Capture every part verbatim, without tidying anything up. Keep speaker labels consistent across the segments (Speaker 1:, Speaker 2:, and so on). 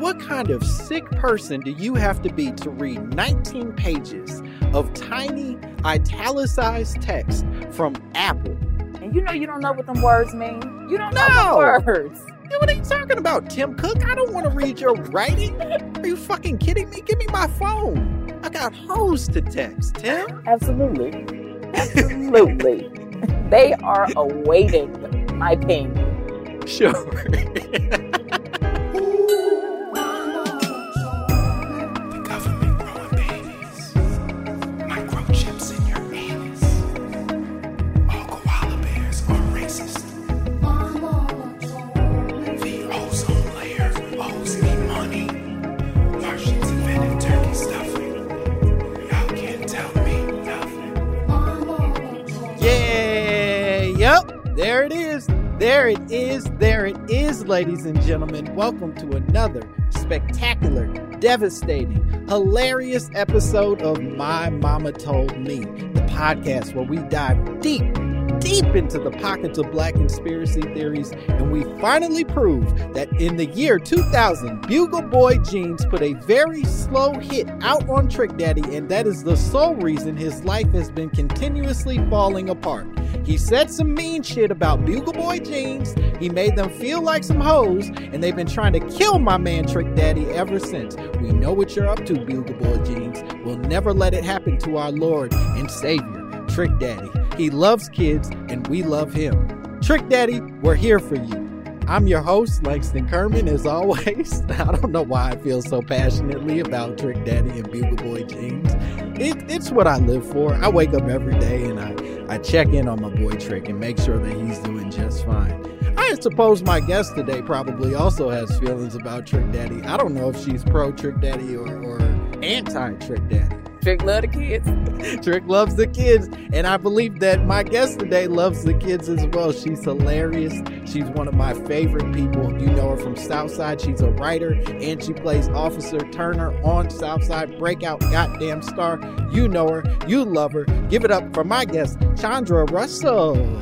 Speaker 1: what kind of sick person do you have to be to read nineteen pages of tiny italicized text from Apple?
Speaker 2: And you know you don't know what them words mean. You don't know
Speaker 1: No.
Speaker 2: the words.
Speaker 1: Yeah, what are you talking about, Tim Cook? I don't want to read your writing. Are you fucking kidding me? Give me my phone. I got hoes to text, Tim.
Speaker 2: Absolutely. Absolutely. They are awaiting my ping.
Speaker 1: Sure. There it is. There it is. There it is, ladies and gentlemen. Welcome to another spectacular, devastating, hilarious episode of My Mama Told Me, the podcast where we dive deep, deep into the pockets of black conspiracy theories, and we finally prove that in the year two thousand, Bugle Boy Jeans put a very slow hit out on Trick Daddy, and that is the sole reason his life has been continuously falling apart. He said some mean shit about Bugle Boy Jeans, he made them feel like some hoes, and they've been trying to kill my man Trick Daddy ever since. We know what you're up to, Bugle Boy Jeans. We'll never let it happen to our Lord and Savior, Trick Daddy. He loves kids, and we love him. Trick Daddy, we're here for you. I'm your host, Langston Kerman, as always. I don't know why I feel so passionately about Trick Daddy and Bugle Boy Jeans. It, it's what I live for. I wake up every day and I, I check in on my boy Trick and make sure that he's doing just fine. I suppose my guest today probably also has feelings about Trick Daddy. I don't know if she's pro Trick Daddy or, or anti Trick Daddy.
Speaker 2: Trick love the kids.
Speaker 1: Trick loves the kids, and I believe that my guest today loves the kids as well. She's hilarious. She's one of my favorite people. You know her from Southside. She's a writer, and she plays Officer Turner on Southside. Breakout goddamn star. You know her. You love her. Give it up for my guest, Chandra Russell.
Speaker 2: Ooh,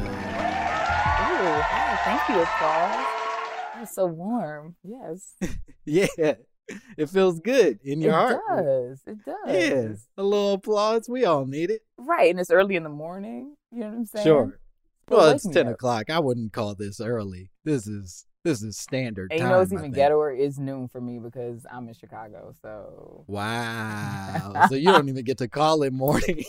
Speaker 2: hi, thank you, applause. That's so warm. Yes.
Speaker 1: Yeah. It feels good in your
Speaker 2: it
Speaker 1: heart.
Speaker 2: It does. It does.
Speaker 1: Yeah. A little applause. We all need it.
Speaker 2: Right. And it's early in the morning. You know what I'm saying?
Speaker 1: Sure.
Speaker 2: Well,
Speaker 1: well
Speaker 2: wake
Speaker 1: it's
Speaker 2: me
Speaker 1: ten
Speaker 2: up.
Speaker 1: o'clock. I wouldn't call this early. This is this is standard
Speaker 2: And
Speaker 1: time.
Speaker 2: you know it's
Speaker 1: I
Speaker 2: even
Speaker 1: think.
Speaker 2: ghettoer. It's noon for me because I'm in Chicago. So
Speaker 1: Wow. So you don't even get to call it morning.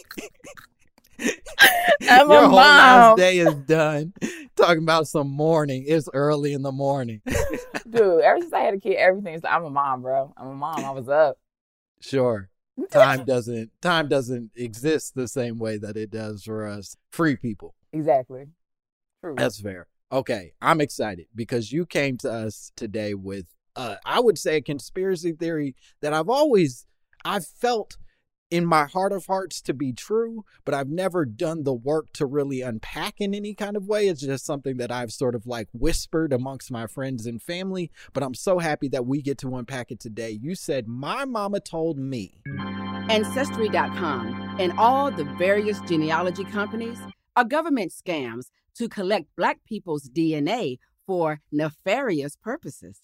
Speaker 2: I'm
Speaker 1: Your
Speaker 2: a
Speaker 1: whole
Speaker 2: mom.
Speaker 1: last day is done. Talking about some morning. It's early in the morning.
Speaker 2: Dude, ever since I had a kid, everything's I'm a mom, bro. I'm a mom. I was up.
Speaker 1: Sure. Time doesn't time doesn't exist the same way that it does for us free people.
Speaker 2: Exactly. True.
Speaker 1: That's fair. Okay, I'm excited because you came to us today with uh I would say a conspiracy theory that I've always I've felt in my heart of hearts to be true, but I've never done the work to really unpack in any kind of way. It's just something that I've sort of like whispered amongst my friends and family, but I'm so happy that we get to unpack it today. You said, my mama told me.
Speaker 3: Ancestry dot com and all the various genealogy companies are government scams to collect Black people's D N A for nefarious purposes.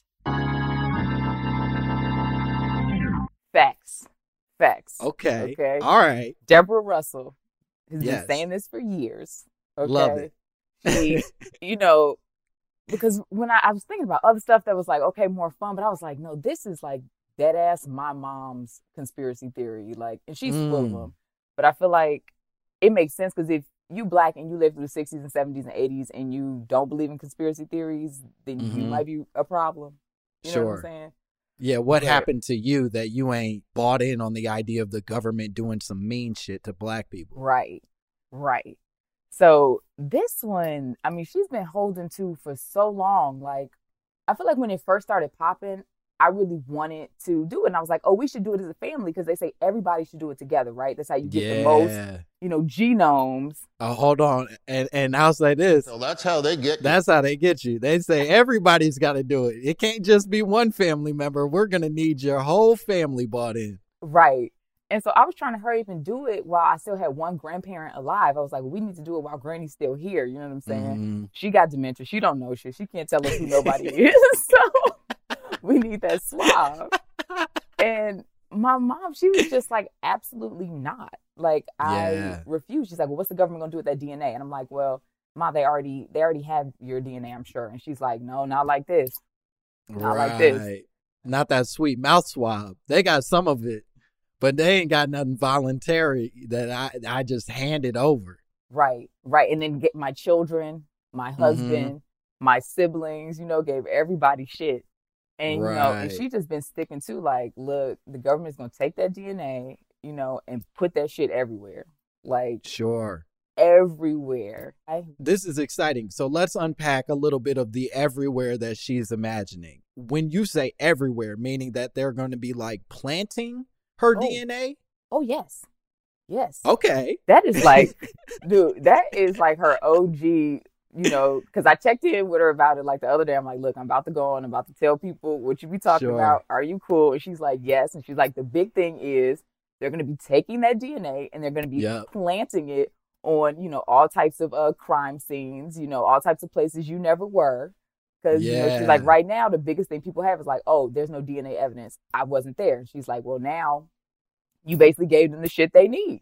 Speaker 2: Facts. Facts.
Speaker 1: Okay.
Speaker 2: Okay.
Speaker 1: All right.
Speaker 2: Deborah Russell has
Speaker 1: Yes.
Speaker 2: been saying this for years. Okay.
Speaker 1: Love it.
Speaker 2: She, you know, because when I, I was thinking about other stuff that was like, okay, more fun, but I was like, no, this is like dead ass my mom's conspiracy theory. Like, and she's full of
Speaker 1: Mm.
Speaker 2: them. But I feel like it makes sense because if you Black and you lived through the sixties and seventies and eighties and you don't believe in conspiracy theories, then you
Speaker 1: Mhm.
Speaker 2: might be a problem. You know
Speaker 1: Sure.
Speaker 2: what I'm saying?
Speaker 1: Yeah, what
Speaker 2: Right.
Speaker 1: happened to you that you ain't bought in on the idea of the government doing some mean shit to Black people?
Speaker 2: Right. Right. So this one, I mean, she's been holding to for so long. Like, I feel like when it first started popping, I really wanted to do it. And I was like, oh, we should do it as a family because they say everybody should do it together, right? That's how you get the most,
Speaker 1: Yeah.
Speaker 2: you know, genomes.
Speaker 1: Oh, hold on. And and I'll say this.
Speaker 4: So that's how they get.
Speaker 1: That's how they get you. They say everybody's got to do it. It can't just be one family member. We're going to need your whole family bought in.
Speaker 2: Right. And so I was trying to hurry up and do it while I still had one grandparent alive. I was like, well, we need to do it while Granny's still here. You know what I'm saying?
Speaker 1: Mhm.
Speaker 2: She got dementia. She don't know shit. She can't tell us who nobody is. So, We need that swab. And my mom, she was just like, absolutely not. Like,
Speaker 1: Yeah.
Speaker 2: I refuse. She's like, well, what's the government going to do with that D N A? And I'm like, well, Ma, they already they already have your D N A, I'm sure. And she's like, no, not like this. Not
Speaker 1: right.
Speaker 2: like this.
Speaker 1: Not that sweet mouth swab. They got some of it, but they ain't got nothing voluntary that I, I just handed over.
Speaker 2: Right, right. And then get my children, my husband, mm-hmm. my siblings, you know, gave everybody shit. And, right. you know, and she just been sticking to like, look, the government's going to take that D N A, you know, and put that shit everywhere. Like,
Speaker 1: sure.
Speaker 2: Everywhere. I...
Speaker 1: This is exciting. So let's unpack a little bit of the everywhere that she's imagining. When you say everywhere, meaning that they're going to be like planting her
Speaker 2: oh.
Speaker 1: D N A?
Speaker 2: Oh, yes. Yes.
Speaker 1: Okay.
Speaker 2: That is like, dude, that is like her O G, you know, because I checked in with her about it like the other day. I'm like, look, I'm about to go on. I'm about to tell people what you be talking
Speaker 1: sure.
Speaker 2: about. Are you cool? And she's like, yes. And she's like, the big thing is they're going to be taking that D N A and they're going to be yep. planting it on, you know, all types of uh, crime scenes, you know, all types of places you never were. Because, yeah. you know, she's like, right now, the biggest thing people have is like, oh, there's no D N A evidence. I wasn't there. And she's like, well, now you basically gave them the shit they need.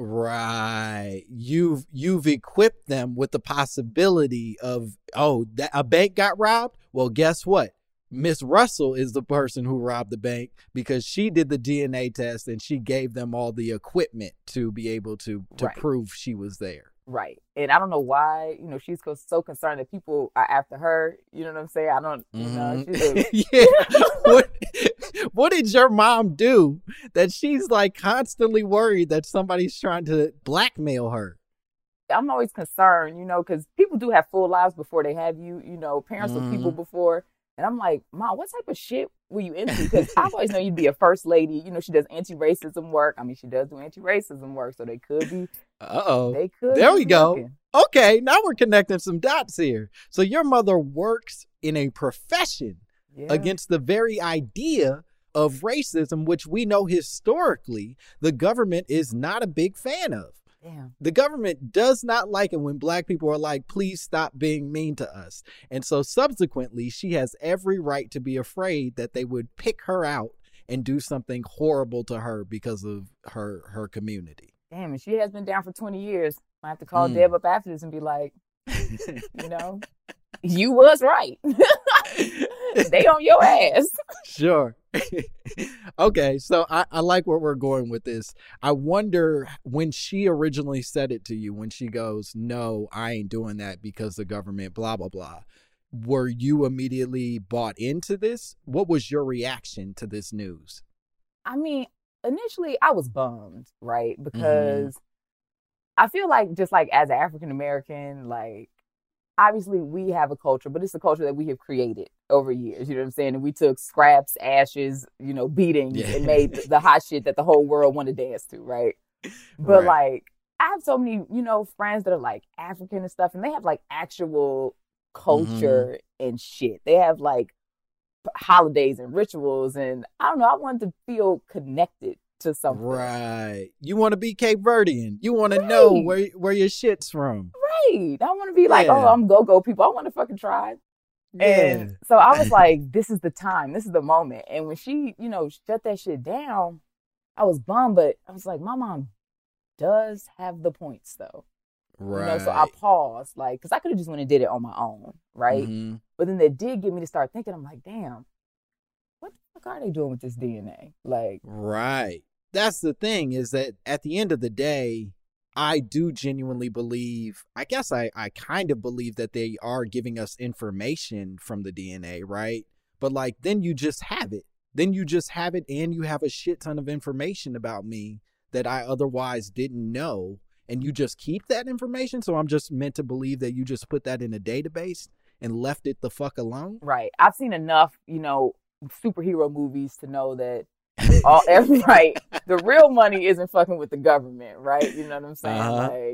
Speaker 1: Right. You've you've equipped them with the possibility of, oh, that a bank got robbed? Well, guess what? Miss Russell is the person who robbed the bank because she did the D N A test and she gave them all the equipment to be able to, to
Speaker 2: right.
Speaker 1: prove she was there.
Speaker 2: Right. And I don't know why, you know, she's so concerned that people are after her. You know what I'm saying? I don't, you know.
Speaker 1: Mm-hmm. She's a... yeah. What, what did your mom do that she's like constantly worried that somebody's trying to blackmail her?
Speaker 2: I'm always concerned, you know, because people do have full lives before they have you. You know, parents mm-hmm. were people before. And I'm like, Mom, what type of shit were you into? Because I've always known you'd be a first lady. You know, she does anti-racism work. I mean, she does do anti-racism work, so they could be.
Speaker 1: Uh-oh.
Speaker 2: They could.
Speaker 1: There we go.
Speaker 2: Working.
Speaker 1: Okay, now we're connecting some dots here. So your mother works in a profession yeah. against the very idea of racism, which we know historically the government is not a big fan of.
Speaker 2: Damn.
Speaker 1: The government does not like it when Black people are like, please stop being mean to us. And so subsequently, she has every right to be afraid that they would pick her out and do something horrible to her because of her her community.
Speaker 2: Damn, and she has been down for twenty years. I have to call
Speaker 1: Mm.
Speaker 2: Deb up after this and be like, you know, you was right. They on your ass.
Speaker 1: Sure. Okay, so I, I like where we're going with this. I wonder when she originally said it to you, when she goes, no, I ain't doing that because the government, blah, blah, blah. Were you immediately bought into this? What was your reaction to this news?
Speaker 2: I mean, initially I was bummed, right? Because mm-hmm. I feel like just like as an African American, like obviously we have a culture, but it's a culture that we have created over years. You know what I'm saying? And we took scraps, ashes, you know, beatings yeah. and made the hot shit that the whole world wanted to dance to, right? But right. like I have so many, you know, friends that are like African and stuff, and they have like actual culture mm-hmm. and shit. They have like holidays and rituals, and I don't know, I wanted to feel connected to something.
Speaker 1: Right. You want to be Cape Verdean. You want
Speaker 2: right.
Speaker 1: to know where where your shit's from.
Speaker 2: Right. I want to be like, yeah. oh, I'm go-go people. I want to fucking try.
Speaker 1: Yeah.
Speaker 2: And so I was like, this is the time. This is the moment. And when she, you know, shut that shit down, I was bummed, but I was like, my mom does have the points though.
Speaker 1: Right.
Speaker 2: You know, so I paused, like, because I could have just went and did it on my own, right? Mm-hmm. But then that did get me to start thinking. I'm like, damn, what the fuck are they doing with this D N A? Like,
Speaker 1: right. That's the thing, is that at the end of the day, I do genuinely believe, I guess I, I kind of believe that they are giving us information from the D N A, right? But like, then you just have it. Then you just have it and you have a shit ton of information about me that I otherwise didn't know. And you just keep that information. So I'm just meant to believe that you just put that in a database and left it the fuck alone.
Speaker 2: Right. I've seen enough, you know, superhero movies to know that all every right, the real money isn't fucking with the government, right? You know what I'm saying? Uh-huh. Like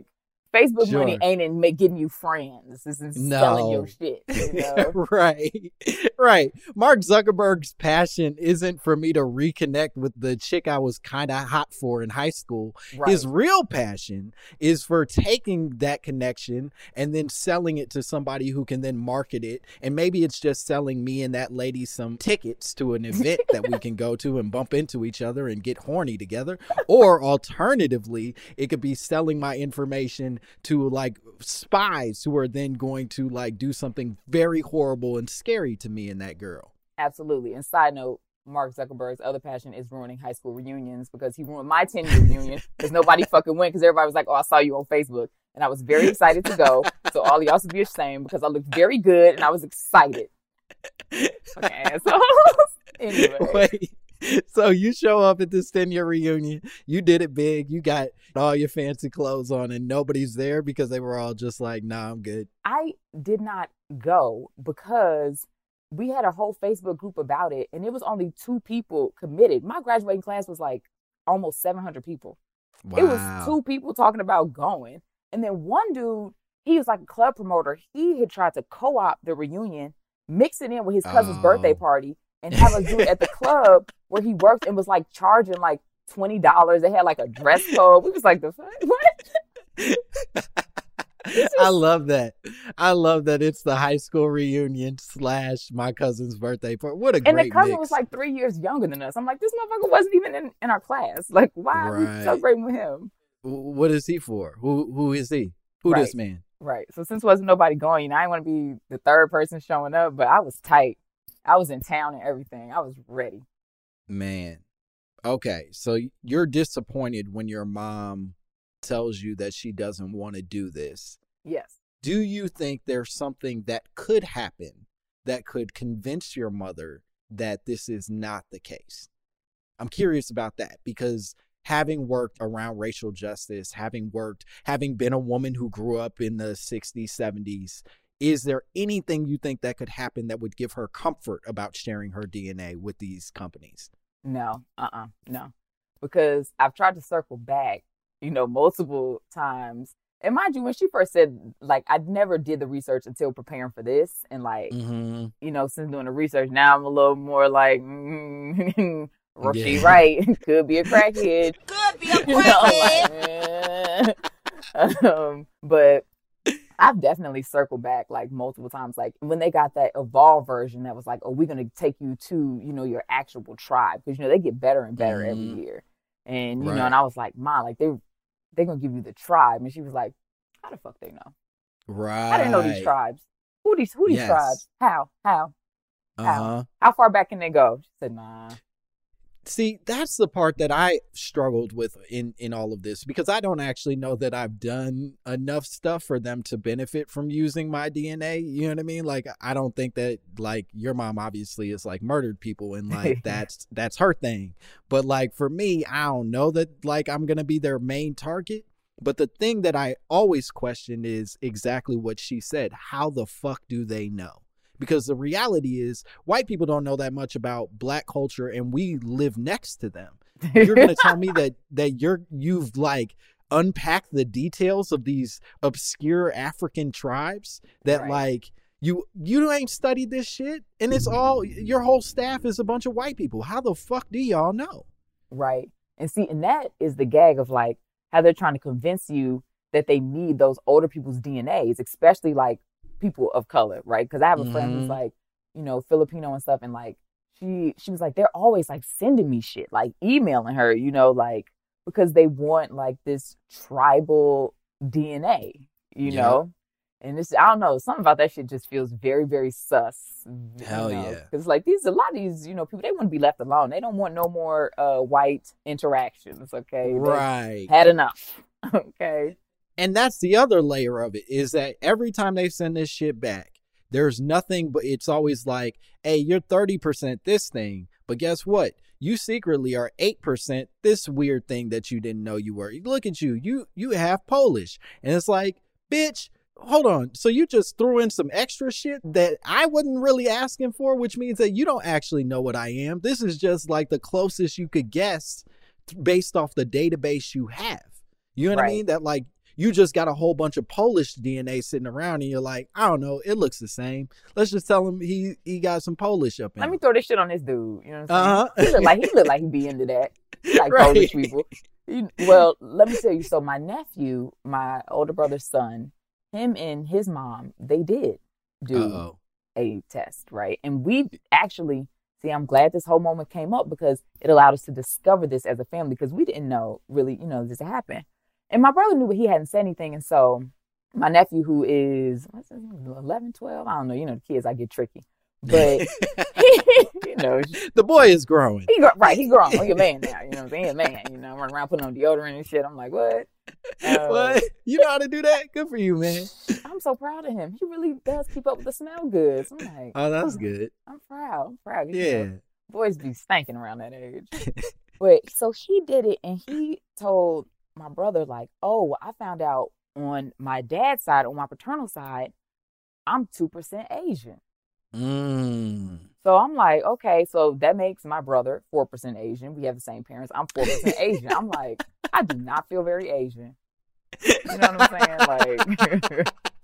Speaker 2: Facebook
Speaker 1: Sure.
Speaker 2: money ain't in ma- getting you friends. This is
Speaker 1: No.
Speaker 2: selling your shit. You know?
Speaker 1: Right. Right. Mark Zuckerberg's passion isn't for me to reconnect with the chick I was kind of hot for in high school.
Speaker 2: Right.
Speaker 1: His real passion is for taking that connection and then selling it to somebody who can then market it. And maybe it's just selling me and that lady some tickets to an event that we can go to and bump into each other and get horny together. Or alternatively, it could be selling my information to like spies who are then going to like do something very horrible and scary to me and that girl.
Speaker 2: Absolutely. And side note, Mark Zuckerberg's other passion is ruining high school reunions, because he ruined my ten-year reunion because nobody fucking went, because everybody was like, oh, I saw you on Facebook. And I was very excited to go. So all of y'all should be ashamed, because I looked very good and I was excited. Fucking assholes. Anyway.
Speaker 1: Wait. So you show up at this ten-year reunion. You did it big. You got all your fancy clothes on and nobody's there because they were all just like, nah, I'm good.
Speaker 2: I did not go because we had a whole Facebook group about it, and it was only two people committed. My graduating class was like almost seven hundred people.
Speaker 1: Wow.
Speaker 2: It was two people talking about going. And then one dude, he was like a club promoter. He had tried to co-opt the reunion, mix it in with his cousin's
Speaker 1: Oh.
Speaker 2: birthday party, and have us do it at the club where he worked, and was like charging like twenty dollars. They had like a dress code. We was like, the fuck? What?
Speaker 1: I love that. I love that it's the high school reunion slash my cousin's birthday party. What a
Speaker 2: And
Speaker 1: great
Speaker 2: the cousin
Speaker 1: mix.
Speaker 2: was like three years younger than us. I'm like, this motherfucker wasn't even in, in our class. Like, why are
Speaker 1: Right.
Speaker 2: we celebrating with him?
Speaker 1: W- What is he for? Who Who is he? Who
Speaker 2: Right.
Speaker 1: this man?
Speaker 2: Right. So since wasn't nobody going, you know, I didn't want to be the third person showing up, but I was tight. I was in town and everything. I was ready.
Speaker 1: Man. Okay, so you're disappointed when your mom tells you that she doesn't want to do this.
Speaker 2: Yes.
Speaker 1: Do you think there's something that could happen that could convince your mother that this is not the case? I'm curious about that, because having worked around racial justice, having worked, having been a woman who grew up in the sixties, seventies, is there anything you think that could happen that would give her comfort about sharing her D N A with these companies?
Speaker 2: No. Uh-uh. No. Because I've tried to circle back, you know, multiple times. And mind you, when she first said, like, I never did the research until preparing for this. And, like,
Speaker 1: Mm-hmm.
Speaker 2: you know, since doing the research, now I'm a little more like, mm, she
Speaker 1: Yeah.
Speaker 2: right. Could be a crackhead.
Speaker 4: Could be a
Speaker 2: You know,
Speaker 4: crackhead.
Speaker 2: like, eh. um, but I've definitely circled back like multiple times. Like when they got that evolved version that was like, oh, we're going to take you to, you know, your actual tribe. Because, you know, they get better and better
Speaker 1: Mhm.
Speaker 2: every year. And, you
Speaker 1: Right.
Speaker 2: know, and I was like, Ma, like they, they're going to give you the tribe. And she was like, how the fuck they know?
Speaker 1: Right.
Speaker 2: I didn't know these tribes. Who these, who these
Speaker 1: Yes.
Speaker 2: tribes? How? How?
Speaker 1: Uh-huh.
Speaker 2: How far back can they go? She said, nah.
Speaker 1: See, that's the part that I struggled with in, in all of this, because I don't actually know that I've done enough stuff for them to benefit from using my D N A. You know what I mean? Like, I don't think that, like, your mom obviously is like murdered people and like that's that's her thing. But like for me, I don't know that like I'm going to be their main target. But the thing that I always question is exactly what she said. How the fuck do they know? Because the reality is white people don't know that much about black culture, and we live next to them. You're going to tell me that that you're you've like unpacked the details of these obscure African tribes that
Speaker 2: Right.
Speaker 1: like you you ain't studied this shit, and it's all your whole staff is a bunch of white people. How the fuck do y'all know?
Speaker 2: Right. And see, and that is the gag of like how they're trying to convince you that they need those older people's D N As, especially like people of color, right? Because I have a friend
Speaker 1: Mhm.
Speaker 2: who's like, you know, Filipino and stuff, and like she she was like, they're always like sending me shit, like emailing her, you know, like because they want like this tribal D N A, you
Speaker 1: Yeah.
Speaker 2: know. And it's, I don't know, something about that shit just feels very, very sus.
Speaker 1: Hell yeah.
Speaker 2: Because like these, a lot of these, you know, people, they want to be left alone. They don't want no more uh, white interactions, okay? They
Speaker 1: Right.
Speaker 2: had enough, okay?
Speaker 1: And that's the other layer of it, is that every time they send this shit back, there's nothing but it's always like, hey, you're thirty percent this thing, but guess what? You secretly are eight percent this weird thing that you didn't know you were. Look at you. You you have Polish. And it's like, bitch, hold on. So you just threw in some extra shit that I wasn't really asking for, which means that you don't actually know what I am. This is just like the closest you could guess based off the database you have. You know what I
Speaker 2: Right.
Speaker 1: mean? That like You just got a whole bunch of Polish D N A sitting around, and you're like, I don't know, it looks the same. Let's just tell him he he got some Polish up in
Speaker 2: Let
Speaker 1: him.
Speaker 2: me throw this shit on this dude. You know what I'm saying?
Speaker 1: Uh-huh.
Speaker 2: He look like he look like he be into that. He like
Speaker 1: Right.
Speaker 2: Polish people. He- well, let me tell you. So my nephew, my older brother's son, him and his mom, they did do
Speaker 1: Uh-oh.
Speaker 2: a test, right? And we actually see. I'm glad this whole moment came up because it allowed us to discover this as a family because we didn't know really, you know, this happened. And my brother knew, but he hadn't said anything. And so my nephew, who is what's his name, eleven, twelve, I don't know. You know, the kids, I get tricky, but you know,
Speaker 1: The boy is growing.
Speaker 2: he gr- right, he grown. He a man now. You know what I'm saying? He a man. You know, running around putting on deodorant and shit. I'm like, what? Uh,
Speaker 1: What? You know how to do that? Good for you, man.
Speaker 2: I'm so proud of him. He really does keep up with the smell goods. I'm like,
Speaker 1: Oh, that's
Speaker 2: oh,
Speaker 1: good.
Speaker 2: I'm proud. I'm proud. You
Speaker 1: Yeah.
Speaker 2: know, boys be stinking around that age. But so he did it, and he told my brother, like, oh, I found out on my dad's side, on my paternal side, I'm two percent Asian.
Speaker 1: Mm.
Speaker 2: So I'm like, okay, so that makes my brother four percent Asian. We have the same parents. I'm four percent Asian. I'm like, I do not feel very Asian. You know what I'm saying? Like,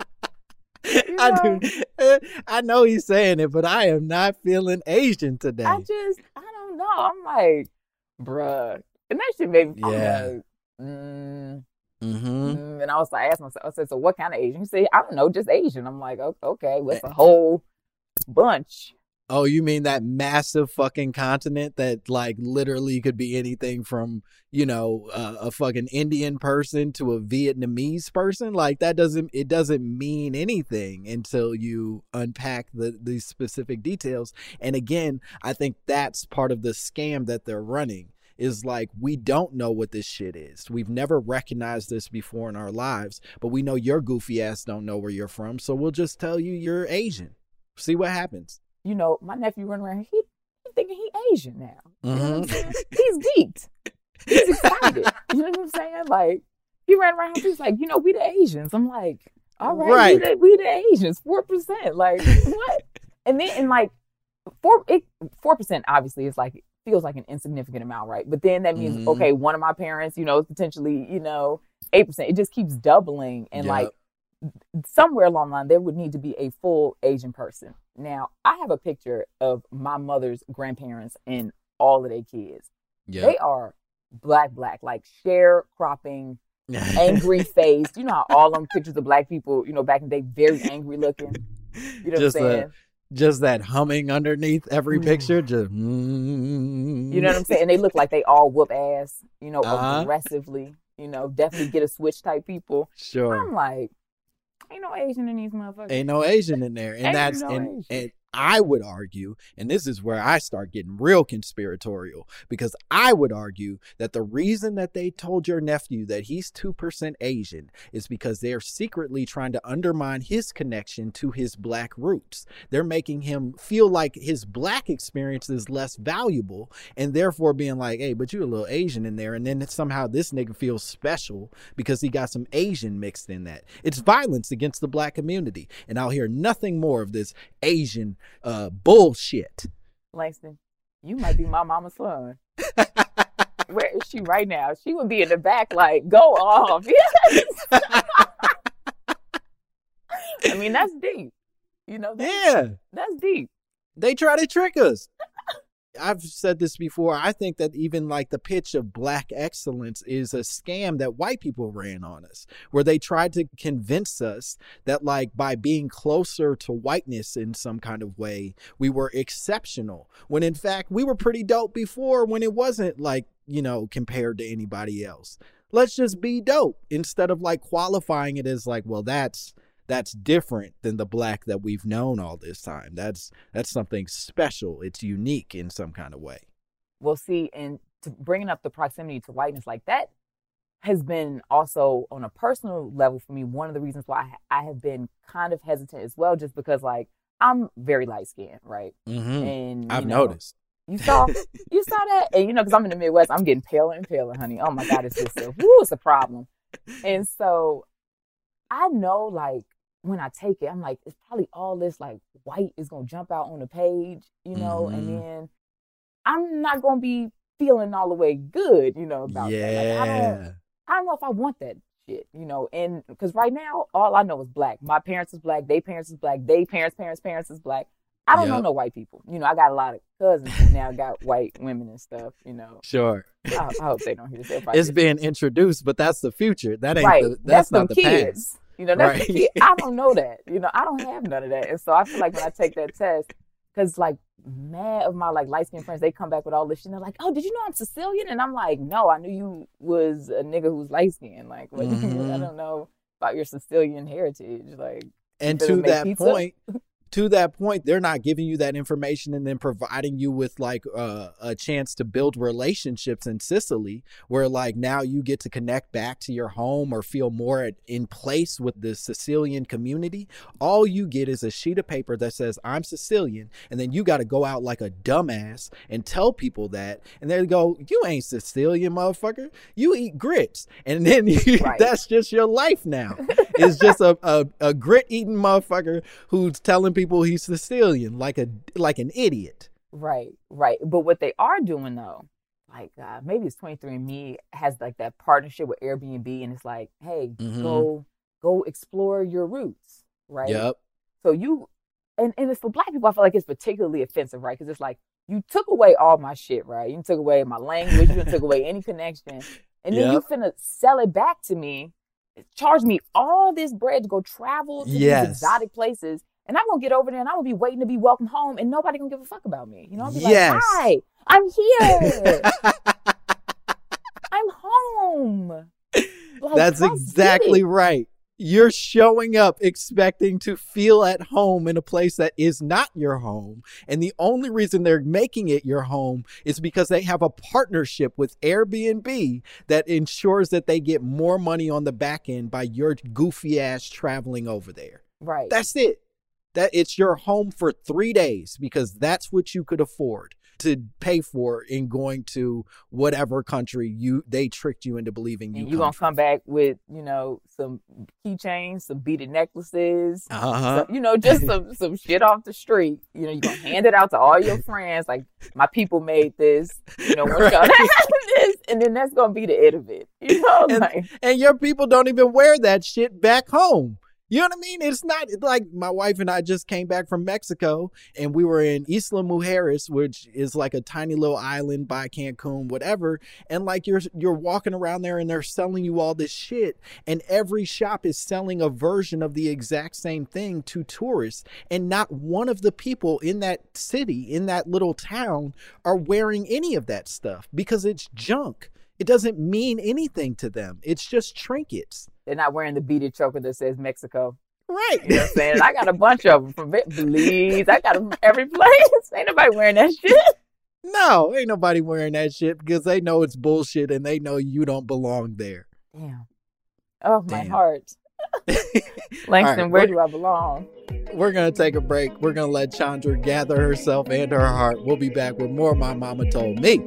Speaker 2: you
Speaker 1: I
Speaker 2: know,
Speaker 1: do. I know he's saying it, but I am not feeling Asian today.
Speaker 2: I just, I don't know. I'm like, bruh. And that shit made me, I'm
Speaker 1: Yeah.
Speaker 2: like, mm,
Speaker 1: Mm-hmm.
Speaker 2: mm. And I was like, I asked myself, I said, so what kind of Asian? He said, I don't know, just Asian. I'm like, "O- okay, what's a whole bunch?
Speaker 1: Oh, you mean that massive fucking continent that like literally could be anything from, you know, uh, a fucking Indian person to a Vietnamese person? Like that doesn't, it doesn't mean anything until you unpack the these specific details. And again, I think that's part of the scam that they're running. Is like, we don't know what this shit is. We've never recognized this before in our lives, but we know your goofy ass don't know where you're from. So we'll just tell you you're Asian. See what happens.
Speaker 2: You know, my nephew running around, he, he thinking he Asian now. You know what I'm
Speaker 1: Mhm.
Speaker 2: saying? He's geeked. He's excited. You know what I'm saying? Like, he ran around, he's like, you know, we the Asians. I'm like, all right,
Speaker 1: Right.
Speaker 2: We, the, we the Asians, four percent. Like, what? And then, and like, four, it, four percent obviously is like, feels like an insignificant amount, right? But then that means,
Speaker 1: Mhm.
Speaker 2: okay, one of my parents, you know, is potentially, you know, eight percent. It just keeps doubling. And
Speaker 1: Yep.
Speaker 2: like, somewhere along the line, there would need to be a full Asian person. Now, I have a picture of my mother's grandparents and all of their kids.
Speaker 1: Yeah.
Speaker 2: They are black, black, like sharecropping, angry faced. You know how all them pictures of black people, you know, back in the day, very angry looking. You know
Speaker 1: Just
Speaker 2: what I'm
Speaker 1: uh,
Speaker 2: saying?
Speaker 1: just that humming underneath every
Speaker 2: Mm.
Speaker 1: picture. Just mm.
Speaker 2: You know what I'm saying? And they look like they all whoop ass, you know,
Speaker 1: Uh-huh.
Speaker 2: aggressively, you know, definitely get a switch type people.
Speaker 1: Sure.
Speaker 2: I'm like, ain't no Asian in these motherfuckers.
Speaker 1: Ain't no Asian in there. And
Speaker 2: Ain't
Speaker 1: that's
Speaker 2: no
Speaker 1: and,
Speaker 2: Asian.
Speaker 1: and I would argue, and this is where I start getting real conspiratorial, because I would argue that the reason that they told your nephew that he's two percent Asian is because they're secretly trying to undermine his connection to his black roots. They're making him feel like his black experience is less valuable, and therefore being like, hey, but you're a little Asian in there. And then somehow this nigga feels special because he got some Asian mixed in that. It's violence against the black community. And I'll hear nothing more of this Asian uh, bullshit.
Speaker 2: Langston, you might be my mama's son. Where is she right now? She would be in the back, like, go off. Yes. I mean, that's deep. You know, that's,
Speaker 1: Yeah,
Speaker 2: that's deep.
Speaker 1: they try to trick us. I've said this before. I think that even like the pitch of black excellence is a scam that white people ran on us, where they tried to convince us that like by being closer to whiteness in some kind of way, we were exceptional. When in fact, we were pretty dope before when it wasn't like, you know, compared to anybody else. Let's just be dope instead of like qualifying it as like, well, that's that's different than the black that we've known all this time. That's that's something special. It's unique in some kind of way.
Speaker 2: Well, see, and to bringing up the proximity to whiteness like that has been also on a personal level for me, one of the reasons why I have been kind of hesitant as well, just because like I'm very light skinned, right?
Speaker 1: Mm-hmm.
Speaker 2: And you
Speaker 1: I've
Speaker 2: know,
Speaker 1: noticed.
Speaker 2: You saw, you saw that, and you know, because I'm in the Midwest, I'm getting paler and paler, honey. Oh my God, it's just a, whoo, it's a problem. And so I know, like, when I take it, I'm like, it's probably all this like white is gonna jump out on the page, you know,
Speaker 1: Mhm.
Speaker 2: and then I'm not gonna be feeling all the way good, you know, about
Speaker 1: Yeah.
Speaker 2: that. Like, I don't, I don't know if I want that shit, you know, and because right now, all I know is black. My parents is black. They parents is black. They parents, parents, parents is black. I don't yep. know no white people. You know, I got a lot of cousins who now got white women and stuff, you know.
Speaker 1: Sure.
Speaker 2: I, I hope they don't hear this.
Speaker 1: It's being introduced, but that's the future. That ain't
Speaker 2: right.
Speaker 1: the,
Speaker 2: that's
Speaker 1: that's, not the
Speaker 2: kids.
Speaker 1: past.
Speaker 2: You know, that's
Speaker 1: right.
Speaker 2: the kid. I don't know that. You know, I don't have none of that. And so I feel like when I take that test, because like mad of my like light skinned friends, they come back with all this shit and they're like, oh, did you know I'm Sicilian? And I'm like, no, I knew you was a nigga who's light skinned. Like, what, mm-hmm. I don't know about your Sicilian heritage. Like,
Speaker 1: and to that pizza? point, to that point, they're not giving you that information and then providing you with like uh, a chance to build relationships in Sicily, where like now you get to connect back to your home or feel more at, in place with the Sicilian community. All you get is a sheet of paper that says I'm Sicilian, and then you got to go out like a dumbass and tell people that, and they go, you ain't Sicilian, motherfucker. You eat grits, and then you, right. that's just your life now. It's just a, a, a grit eating motherfucker who's telling people he's Sicilian like a like an idiot.
Speaker 2: Right, right. But what they are doing though, like uh, maybe it's twenty-three and me has like that partnership with Airbnb, and it's like, hey, mm-hmm. go go explore your roots, right?
Speaker 1: Yep.
Speaker 2: So you and and it's for black people, I feel like it's particularly offensive, right? Because it's like you took away all my shit, right? You took away my language, you took away any connection, and then yep. you finna sell it back to me, charge me all this bread to go travel to yes. these exotic places. And I'm going to get over there and I'm going to be waiting to be welcomed home and nobody going to give a fuck about me. You know, I'll be yes. like, hi, I'm here. I'm home. Like,
Speaker 1: that's exactly right. You're showing up expecting to feel at home in a place that is not your home. And the only reason they're making it your home is because they have a partnership with Airbnb that ensures that they get more money on the back end by your goofy ass traveling over there.
Speaker 2: Right.
Speaker 1: That's it. That it's your home for three days because that's what you could afford to pay for in going to whatever country you they tricked you into believing you.
Speaker 2: And you're gonna come back with, you know, some keychains, some beaded necklaces,
Speaker 1: uh-huh.
Speaker 2: some, you know, just some some shit off the street. You know, you're gonna hand it out to all your friends. Like, my people made this. You know, right. y'all have this, and then that's gonna be the end of it. You know,
Speaker 1: and,
Speaker 2: like,
Speaker 1: and your people don't even wear that shit back home. You know what I mean? It's not like my wife and I just came back from Mexico and we were in Isla Mujeres, which is like a tiny little island by Cancun, whatever. And like you're you're walking around there and they're selling you all this shit. And every shop is selling a version of the exact same thing to tourists. And not one of the people in that city, in that little town, are wearing any of that stuff because it's junk. It doesn't mean anything to them. It's just trinkets.
Speaker 2: They're not wearing the beaded choker that says Mexico.
Speaker 1: Right.
Speaker 2: You know what I'm saying? I got a bunch of them from Belize. I got them from every place. Ain't nobody wearing that shit.
Speaker 1: No, ain't nobody wearing that shit because they know it's bullshit and they know you don't belong there.
Speaker 2: Damn. Oh, my
Speaker 1: Damn.
Speaker 2: heart. Langston, right, where do I belong?
Speaker 1: We're going to take a break. We're going to let Chandra gather herself and her heart. We'll be back with more My Mama Told Me.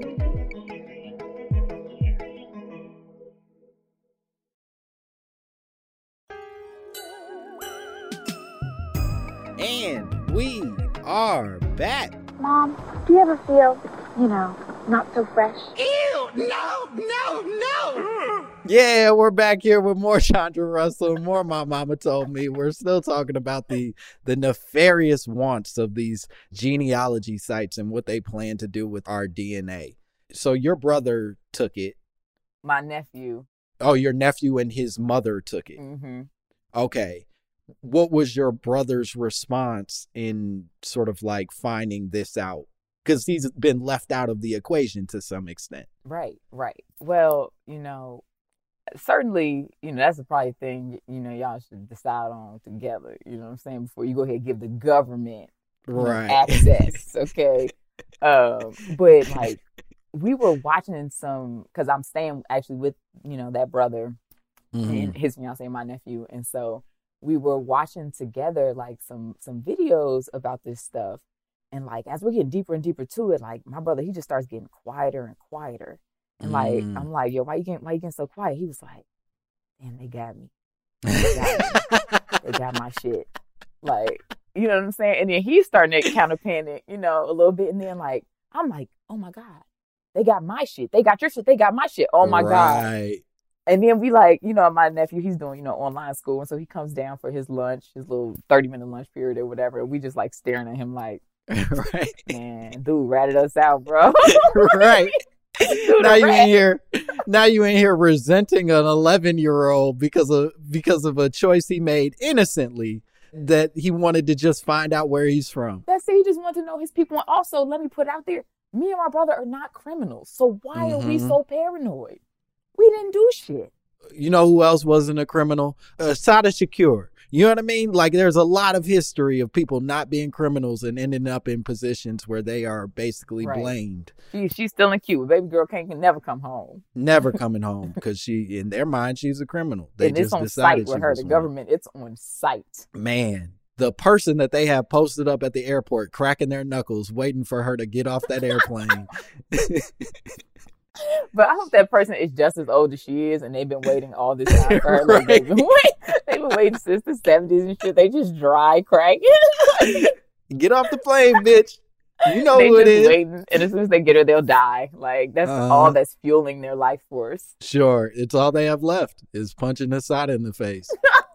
Speaker 1: And we are back.
Speaker 4: Mom, do you ever feel, you know, not so fresh?
Speaker 5: Ew, no, no, no.
Speaker 1: Yeah, we're back here with more Chandra Russell and more My Mama Told Me. We're still talking about the, the nefarious wants of these genealogy sites and what they plan to do with our D N A. So your brother took it.
Speaker 2: My nephew.
Speaker 1: Oh, your nephew and his mother took it.
Speaker 2: Mm-hmm.
Speaker 1: Okay. What was your brother's response in sort of like finding this out? Because he's been left out of the equation to some extent.
Speaker 2: Right, right. Well, you know, certainly, you know, that's the probably thing, you know, y'all should decide on together, you know what I'm saying, before you go ahead and give the government
Speaker 1: right.
Speaker 2: know, access, okay? um, but, like, we were watching some, because I'm staying actually with, you know, that brother mm-hmm. and his fiance and my nephew, and so we were watching together like some some videos about this stuff, and like as we're getting deeper and deeper to it, like my brother, he just starts getting quieter and quieter, and like mm. I'm like, yo, why you getting why you getting so quiet? He was like, damn, they got me, they got, me. They got my shit, like, you know what I'm saying? And then he's starting to kind of panic, you know, a little bit, and then like I'm like, oh my god, they got my shit, they got your shit, they got my shit, oh my
Speaker 1: right.
Speaker 2: god. And then we like, you know, my nephew, he's doing, you know, online school. And so he comes down for his lunch, his little thirty minute lunch period or whatever. And we just like staring at him like,
Speaker 1: Right.
Speaker 2: man, dude, ratted us out, bro.
Speaker 1: Right.
Speaker 2: Dude,
Speaker 1: Now
Speaker 2: a
Speaker 1: you
Speaker 2: rat.
Speaker 1: in here, now you in here resenting an eleven year old because of because of a choice he made innocently that he wanted to just find out where he's from.
Speaker 2: That's it. He just wanted to know his people. And also, let me put out there, me and my brother are not criminals. So why are we
Speaker 1: Mhm.
Speaker 2: so paranoid? We didn't do shit.
Speaker 1: You know who else wasn't a criminal? Uh, Sada Shakur. You know what I mean? Like, there's a lot of history of people not being criminals and ending up in positions where they are basically
Speaker 2: Right.
Speaker 1: blamed,
Speaker 2: She, she's still in Cuba. Baby girl can't can never come home.
Speaker 1: never coming home because she, in their mind, she's a criminal. They
Speaker 2: and
Speaker 1: just
Speaker 2: it's on
Speaker 1: decided
Speaker 2: site with
Speaker 1: she
Speaker 2: her.
Speaker 1: was
Speaker 2: The
Speaker 1: one.
Speaker 2: government, it's on site.
Speaker 1: Man, the person that they have posted up at the airport cracking their knuckles waiting for her to get off that airplane.
Speaker 2: But I hope that person is just as old as she is, and they've been waiting all this time for her. Like, they've, been wait, they've been waiting since the seventies and shit. They just dry cracking.
Speaker 1: Get off the plane, bitch. You know
Speaker 2: they
Speaker 1: who it
Speaker 2: just
Speaker 1: is.
Speaker 2: waiting, and as soon as they get her, they'll die. Like that's
Speaker 1: Uh-huh.
Speaker 2: all that's fueling their life force.
Speaker 1: Sure, it's all they have left is punching Asada in the face.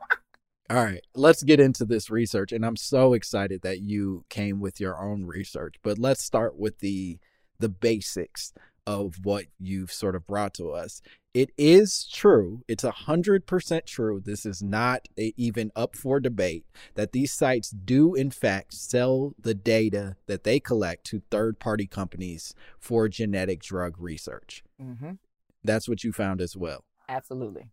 Speaker 1: All right, let's get into this research, and I'm so excited that you came with your own research. But let's start with the the basics of what you've sort of brought to us. It is true, it's one hundred percent true, this is not a, even up for debate, that these sites do in fact sell the data that they collect to third-party companies for genetic drug research.
Speaker 2: Mm-hmm.
Speaker 1: That's what you found as well.
Speaker 2: Absolutely.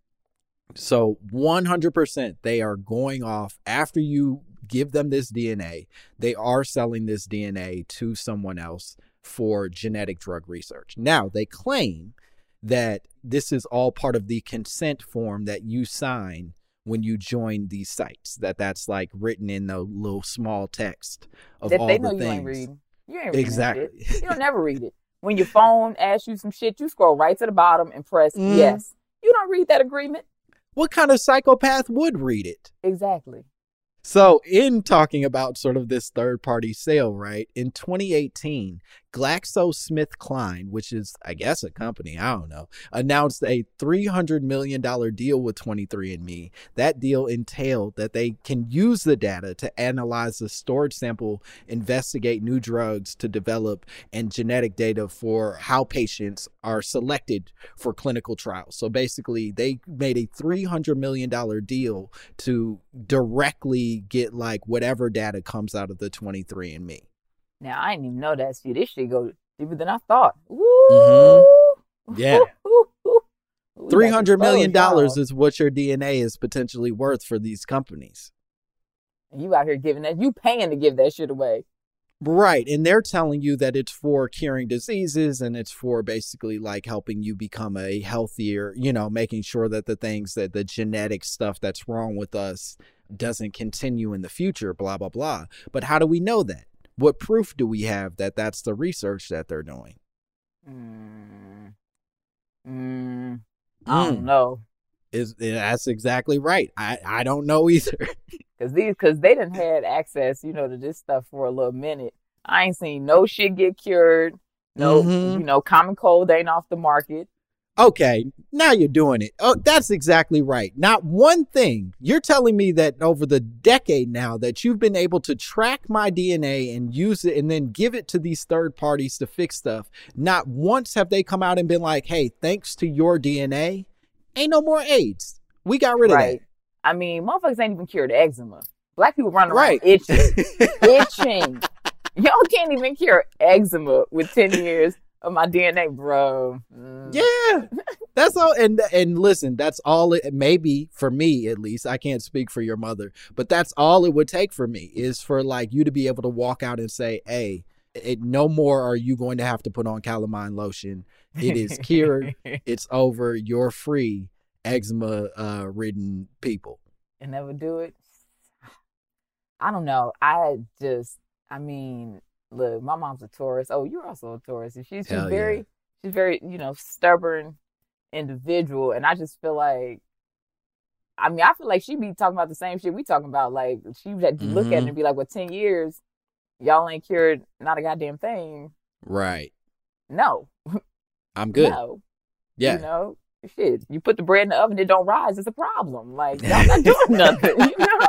Speaker 1: So one hundred percent they are going off after you give them this D N A. They are selling this D N A to someone else for genetic drug research. Now, they claim that this is all part of the consent form that you sign when you join these sites, that that's like written in the little small text of
Speaker 2: That
Speaker 1: all
Speaker 2: they
Speaker 1: the
Speaker 2: know
Speaker 1: things.
Speaker 2: you ain't reading. You ain't reading
Speaker 1: Exactly.
Speaker 2: that shit. You don't never read it. When your phone asks you some shit, you scroll right to the bottom and press
Speaker 1: Mm.
Speaker 2: yes. You don't read that agreement.
Speaker 1: What kind of psychopath would read it?
Speaker 2: Exactly.
Speaker 1: So in talking about sort of this third party sale, right, in twenty eighteen, GlaxoSmithKline, which is, I guess, a company, I don't know, announced a three hundred million dollars deal with twenty-three and me. That deal entailed that they can use the data to analyze the storage sample, investigate new drugs to develop, and genetic data for how patients are selected for clinical trials. So basically, they made a three hundred million dollars deal to directly get like whatever data comes out of the twenty-three and me.
Speaker 2: Now I didn't even know that shit. This shit go deeper than I thought. Woo!
Speaker 1: Mhm. Yeah.
Speaker 2: Ooh, ooh, ooh.
Speaker 1: three hundred million dollars
Speaker 2: y'all.
Speaker 1: is what your D N A is potentially worth for these companies.
Speaker 2: And you out here giving that. You paying to give that shit away.
Speaker 1: Right. And they're telling you that it's for curing diseases and it's for basically like helping you become a healthier, you know, making sure that the things that the genetic stuff that's wrong with us doesn't continue in the future, blah, blah, blah. But how do we know that? What proof do we have that that's the research that they're doing?
Speaker 2: Mm. Mm. I don't
Speaker 1: Mm.
Speaker 2: know.
Speaker 1: Is that's exactly right. I, I don't know either.
Speaker 2: Cause these, cause they done had access, you know, to this stuff for a little minute. I ain't seen no shit get cured. No,
Speaker 1: Mhm.
Speaker 2: you know, common cold ain't off the market.
Speaker 1: Okay, now you're doing it. Oh, that's exactly right. Not one thing. You're telling me that over the decade now that you've been able to track my D N A and use it and then give it to these third parties to fix stuff. Not once have they come out and been like, hey, thanks to your D N A, ain't no more AIDS. We got rid of
Speaker 2: Right. I mean, motherfuckers ain't even cured eczema. Black people running around
Speaker 1: Right.
Speaker 2: itching, itching. Y'all can't even cure eczema with ten years of my D N A, bro. Mm.
Speaker 1: that. Yeah, that's all. And and listen, that's all it, maybe for me at least, I can't speak for your mother, but that's all it would take for me is for like you to be able to walk out and say, hey, it, no more are you going to have to put on calamine lotion. It is cured. It's over. You're free, eczema uh, ridden people.
Speaker 2: And never do it. I don't know. I just, I mean, look, my mom's a Taurus. Oh, you're also a Taurus. And she's, she's
Speaker 1: Hell
Speaker 2: very,
Speaker 1: yeah.
Speaker 2: she's very, you know, stubborn individual. And I just feel like, I mean, I feel like she be talking about the same shit we talking about. Like, she would have to look at it
Speaker 1: Mhm.
Speaker 2: and be like, well, ten years, y'all ain't cured not a goddamn thing.
Speaker 1: Right.
Speaker 2: No.
Speaker 1: I'm good.
Speaker 2: No.
Speaker 1: Yeah.
Speaker 2: You know? shit, you put the bread in the oven, it don't rise, it's a problem. Like, y'all not doing nothing, you know?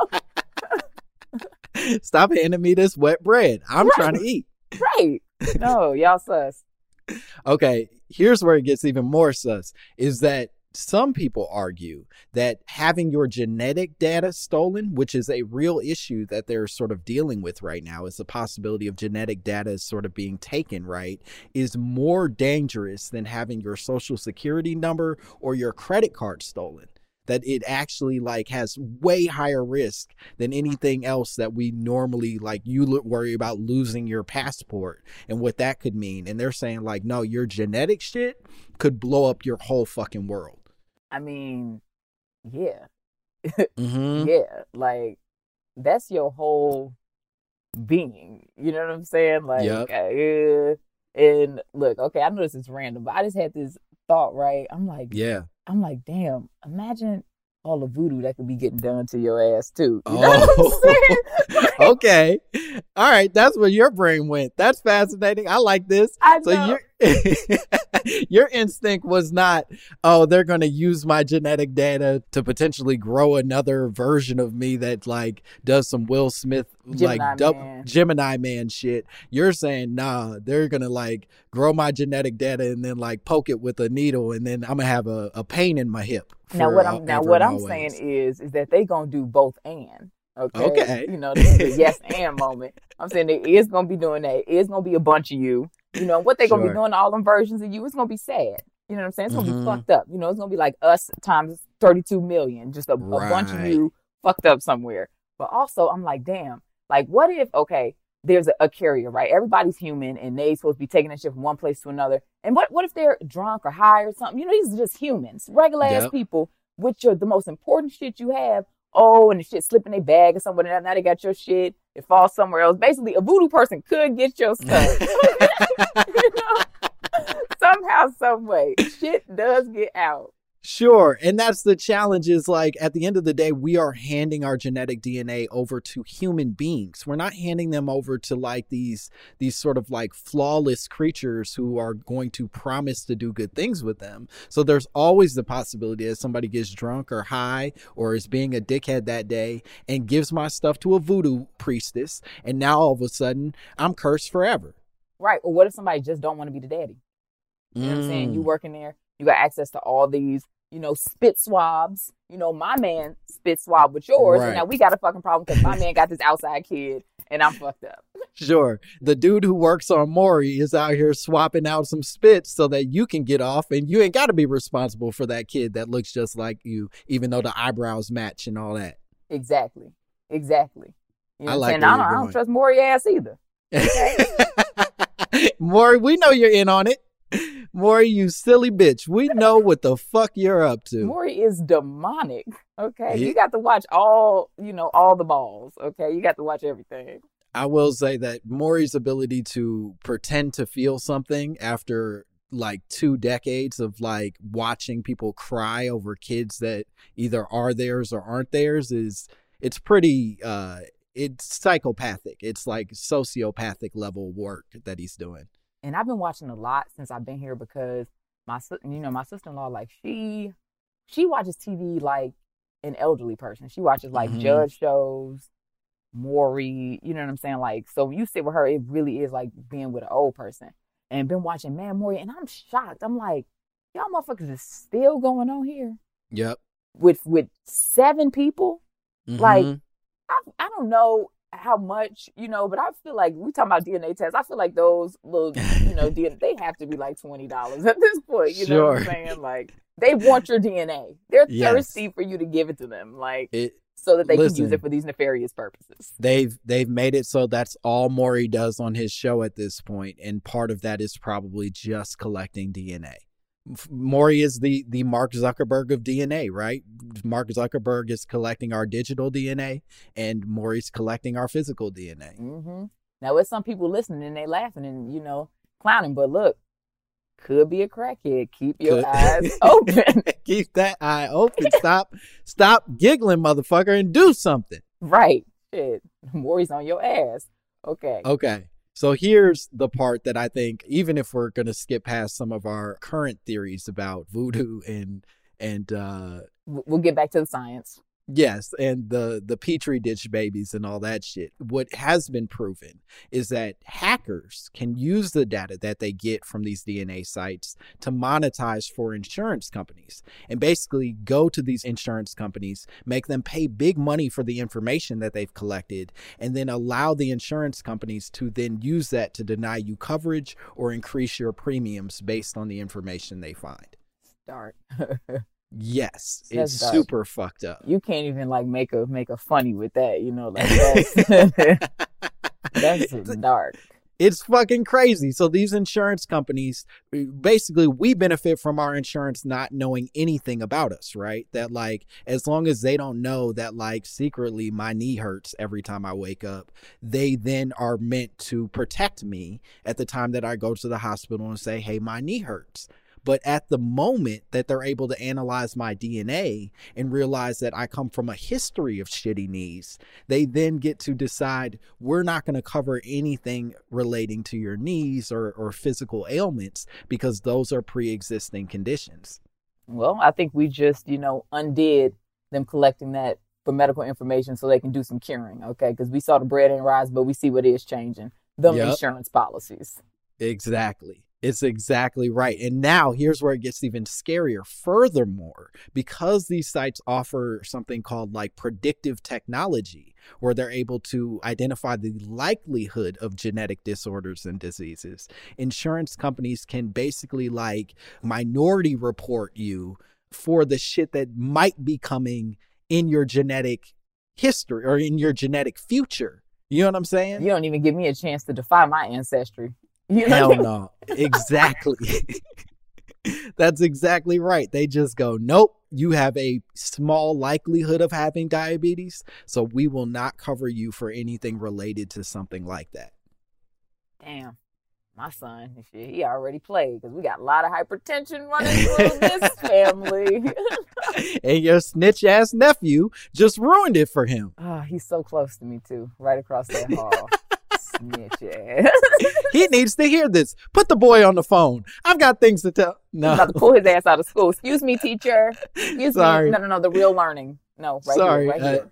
Speaker 1: Stop handing me this wet bread. I'm
Speaker 2: Right.
Speaker 1: trying to eat.
Speaker 2: Right. No, y'all sus.
Speaker 1: Okay, here's where it gets even more sus, is that some people argue that having your genetic data stolen, which is a real issue that they're sort of dealing with right now, is the possibility of genetic data sort of being taken, right, is more dangerous than having your social security number or your credit card stolen. That it actually like has way higher risk than anything else that we normally like you lo- worry about losing your passport and what that could mean. And they're saying like, no, your genetic shit could blow up your whole fucking world.
Speaker 2: I mean, yeah.
Speaker 1: Mm-hmm.
Speaker 2: Yeah. Like, that's your whole being. You know what I'm saying? Like,
Speaker 1: Yep.
Speaker 2: uh, and look, okay, I know this is random, but I just had this thought, right? I'm like,
Speaker 1: Yeah.
Speaker 2: I'm like, damn, imagine all the voodoo that could be getting done to your ass too. You know
Speaker 1: Oh.
Speaker 2: what I'm saying? Like,
Speaker 1: Okay. All right. That's where your brain went. That's fascinating. I like this.
Speaker 2: I
Speaker 1: So
Speaker 2: know.
Speaker 1: your your instinct was not, oh, they're going to use my genetic data to potentially grow another version of me that like does some Will Smith
Speaker 2: Gemini
Speaker 1: like dub-
Speaker 2: Man.
Speaker 1: Gemini Man shit. You're saying, nah, they're going to like grow my genetic data and then like poke it with a needle and then I'm going to have a, a pain in my hip.
Speaker 2: Now
Speaker 1: for
Speaker 2: what I'm now
Speaker 1: ever
Speaker 2: what
Speaker 1: and
Speaker 2: I'm
Speaker 1: always.
Speaker 2: saying is is that they gonna do both and. Okay.
Speaker 1: Okay.
Speaker 2: You know, this is a yes and moment. I'm saying there is gonna be doing that. It is gonna be a bunch of you. You know, what they gonna
Speaker 1: Sure.
Speaker 2: be doing to all them versions of you, it's gonna be sad. You know what I'm saying? It's gonna
Speaker 1: Mhm.
Speaker 2: be fucked up. You know, it's gonna be like us times thirty-two million, just a, a bunch of
Speaker 1: Right.
Speaker 2: you fucked up somewhere. But also I'm like, damn, like what if, okay, there's a, a carrier, right? Everybody's human and they supposed to be taking that shit from one place to another. And what what if they're drunk or high or something? You know, these are just humans, regular ass
Speaker 1: Yep.
Speaker 2: people with your the most important shit you have. Oh, and the shit slip in their bag or somewhere. Now now they got your shit. It falls somewhere else. Basically, a voodoo person could get your stuff. You know? Somehow, some way, shit does get out.
Speaker 1: Sure. And that's the challenge is like at the end of the day, we are handing our genetic D N A over to human beings. We're not handing them over to like these these sort of like flawless creatures who are going to promise to do good things with them. So there's always the possibility that somebody gets drunk or high or is being a dickhead that day and gives my stuff to a voodoo priestess. And now all of a sudden I'm cursed forever.
Speaker 2: Right. Or what if somebody just don't want to be the daddy? You know what I'm saying? You working there, you got access to all these, you know, spit swabs. You know, my man spit swab with yours.
Speaker 1: Right.
Speaker 2: And now we got a fucking problem because my man got this outside kid and I'm fucked up.
Speaker 1: Sure. The dude who works on Maury is out here swapping out some spits so that you can get off and you ain't got to be responsible for that kid that looks just like you, even though the eyebrows match and all that.
Speaker 2: Exactly. Exactly. You know
Speaker 1: I
Speaker 2: what
Speaker 1: like
Speaker 2: I'm saying?
Speaker 1: where
Speaker 2: I don't,
Speaker 1: you're
Speaker 2: I don't
Speaker 1: going.
Speaker 2: trust Maury ass either.
Speaker 1: Maury, we know you're in on it. Maury, you silly bitch. We know what the fuck you're up to.
Speaker 2: Maury is demonic. Okay.
Speaker 1: He-
Speaker 2: You got to watch all, you know, all the balls. Okay. You got to watch everything.
Speaker 1: I will say that Maury's ability to pretend to feel something after like two decades of like watching people cry over kids that either are theirs or aren't theirs is it's pretty uh it's psychopathic. It's like sociopathic level work that he's doing.
Speaker 2: And I've been watching a lot since I've been here because my, sis- you know, my sister-in-law, like she, she watches T V like an elderly person. She watches like
Speaker 1: Mhm.
Speaker 2: judge shows, Maury, you know what I'm saying? Like, so when you sit with her, it really is like being with an old person. And been watching Man Maury, and I'm shocked. I'm like, y'all motherfuckers is still going on here
Speaker 1: Yep.
Speaker 2: with with seven people. Like,
Speaker 1: Mhm.
Speaker 2: I I don't know how much, you know, but I feel like we talking about D N A tests. I feel like those little, you know, D N A, they have to be like twenty dollars at this point. You know what I'm
Speaker 1: Sure.
Speaker 2: saying? Like, they want your D N A. They're
Speaker 1: Yes.
Speaker 2: thirsty for you to give it to them, like,
Speaker 1: it
Speaker 2: so that they can use
Speaker 1: listen.
Speaker 2: it for these nefarious purposes.
Speaker 1: They've they've made it so that's all Maury does on his show at this point, and part of that is probably just collecting D N A. F- Maury is the the Mark Zuckerberg of D N A, right? Mark Zuckerberg is collecting our digital D N A, and Maury's collecting our physical D N A.
Speaker 2: hmm Now, there's some people listening and they laughing and, you know, clowning, but look, could be a crackhead. Keep your
Speaker 1: Could-
Speaker 2: eyes open.
Speaker 1: Keep that eye open. Stop, stop giggling, motherfucker, and do something.
Speaker 2: Right. Shit. Maury's on your ass. Okay.
Speaker 1: Okay. So here's the part that I think, even if we're going to skip past some of our current theories about voodoo and, and, uh,
Speaker 2: We'll get back to the science.
Speaker 1: yes, and the, the Petri dish babies and all that shit. What has been proven is that hackers can use the data that they get from these D N A sites to monetize for insurance companies and basically go to these insurance companies, make them pay big money for the information that they've collected, and then allow the insurance companies to then use that to deny you coverage or increase your premiums based on the information they find.
Speaker 2: Start.
Speaker 1: Yes,
Speaker 2: That's
Speaker 1: it's
Speaker 2: dark.
Speaker 1: super fucked up.
Speaker 2: You can't even like make a make a funny with that, you know, like that's that's dark.
Speaker 1: It's fucking crazy. So these insurance companies, basically, we benefit from our insurance not knowing anything about us, right? That like, as long as they don't know that like secretly my knee hurts every time I wake up, they then are meant to protect me at the time that I go to the hospital and say, hey, my knee hurts. But at the moment that they're able to analyze my D N A and realize that I come from a history of shitty knees, they then get to decide we're not going to cover anything relating to your knees or, or physical ailments because those are pre-existing conditions.
Speaker 2: Well, I think we just, you know, undid them collecting that for medical information so they can do some curing, okay? Because we saw the bread ain't rise, but we see what is changing. Them
Speaker 1: Yep.
Speaker 2: insurance policies.
Speaker 1: Exactly. It's exactly right. And now here's where it gets even scarier. Furthermore, because these sites offer something called like predictive technology, where they're able to identify the likelihood of genetic disorders and diseases, insurance companies can basically like minority report you for the shit that might be coming in your genetic history or in your genetic future. You know what I'm saying?
Speaker 2: You don't even give me a chance to defy my ancestry. You know?
Speaker 1: Hell no. Exactly. That's exactly right. They just go, nope, you have a small likelihood of having diabetes, so we will not cover you for anything related to something like that.
Speaker 2: Damn. My son, shit, he already played because we got a lot of hypertension running through this family.
Speaker 1: And your snitch ass nephew just ruined it for him.
Speaker 2: Oh, he's so close to me too, right across that hall. Snitch ass.
Speaker 1: He needs to hear this. Put the boy on the phone. I've got things to tell.
Speaker 2: He's
Speaker 1: No.
Speaker 2: about to pull his ass out of school. Excuse me, teacher. Excuse
Speaker 1: Sorry.
Speaker 2: me. No, no, no. The real learning. No, right
Speaker 1: Sorry.
Speaker 2: here, right
Speaker 1: uh,
Speaker 2: here.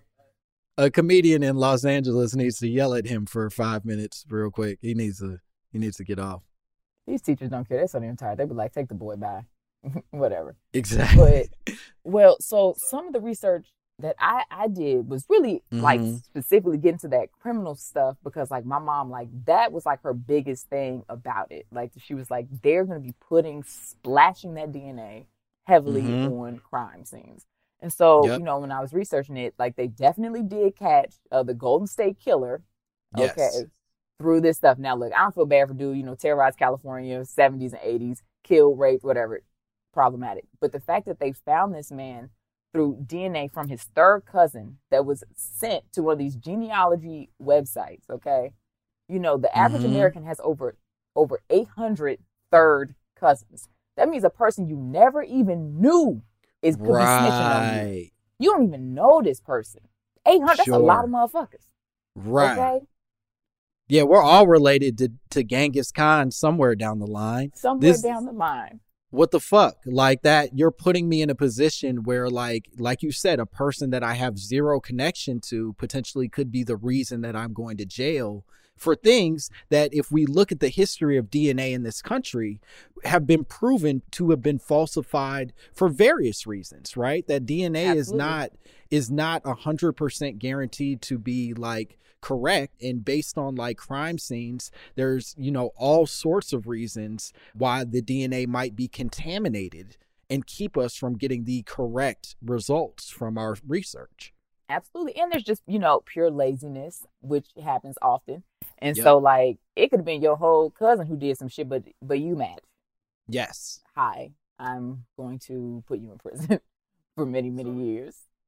Speaker 1: A comedian in Los Angeles needs to yell at him for five minutes real quick. He needs to he needs to get off.
Speaker 2: These teachers don't care. They're so damn tired. They be like, take the boy by. Whatever.
Speaker 1: Exactly.
Speaker 2: But, well, so some of the research that I, I did was really like
Speaker 1: Mhm.
Speaker 2: specifically getting to that criminal stuff because like my mom, like that was like her biggest thing about it. Like she was like, they're going to be putting, splashing that D N A heavily
Speaker 1: Mhm.
Speaker 2: on crime scenes. And so,
Speaker 1: Yep.
Speaker 2: you know, when I was researching it, like they definitely did catch uh, the Golden State Killer.
Speaker 1: Yes.
Speaker 2: Okay. Through this stuff. Now, look, I don't feel bad for dude, you know, terrorized California, seventies and eighties, killed, raped, whatever. Problematic. But the fact that they found this man through D N A from his third cousin that was sent to one of these genealogy websites, okay? You know, the average
Speaker 1: Mhm.
Speaker 2: American has over over eight hundred third cousins. That means a person you never even knew is could be snitching on you.
Speaker 1: Right.
Speaker 2: You don't even know this person. eight hundred, that's a lot of motherfuckers.
Speaker 1: Right.
Speaker 2: Okay?
Speaker 1: Yeah, we're all related to, to Genghis Khan somewhere down the line.
Speaker 2: Somewhere
Speaker 1: This-
Speaker 2: down the line.
Speaker 1: What the fuck? Like that, you're putting me in a position where like, like you said, a person that I have zero connection to potentially could be the reason that I'm going to jail for things that, if we look at the history of D N A in this country, have been proven to have been falsified for various reasons, right? That D N A is
Speaker 2: Absolutely.
Speaker 1: not, is not a hundred percent guaranteed to be like correct. And based on like crime scenes, there's, you know, all sorts of reasons why the D N A might be contaminated and keep us from getting the correct results from our research.
Speaker 2: Absolutely. And there's just, you know, pure laziness, which happens often. And
Speaker 1: Yep.
Speaker 2: so like it could have been your whole cousin who did some shit, but but you match.
Speaker 1: Yes.
Speaker 2: Hi, I'm going to put you in prison for many, many years.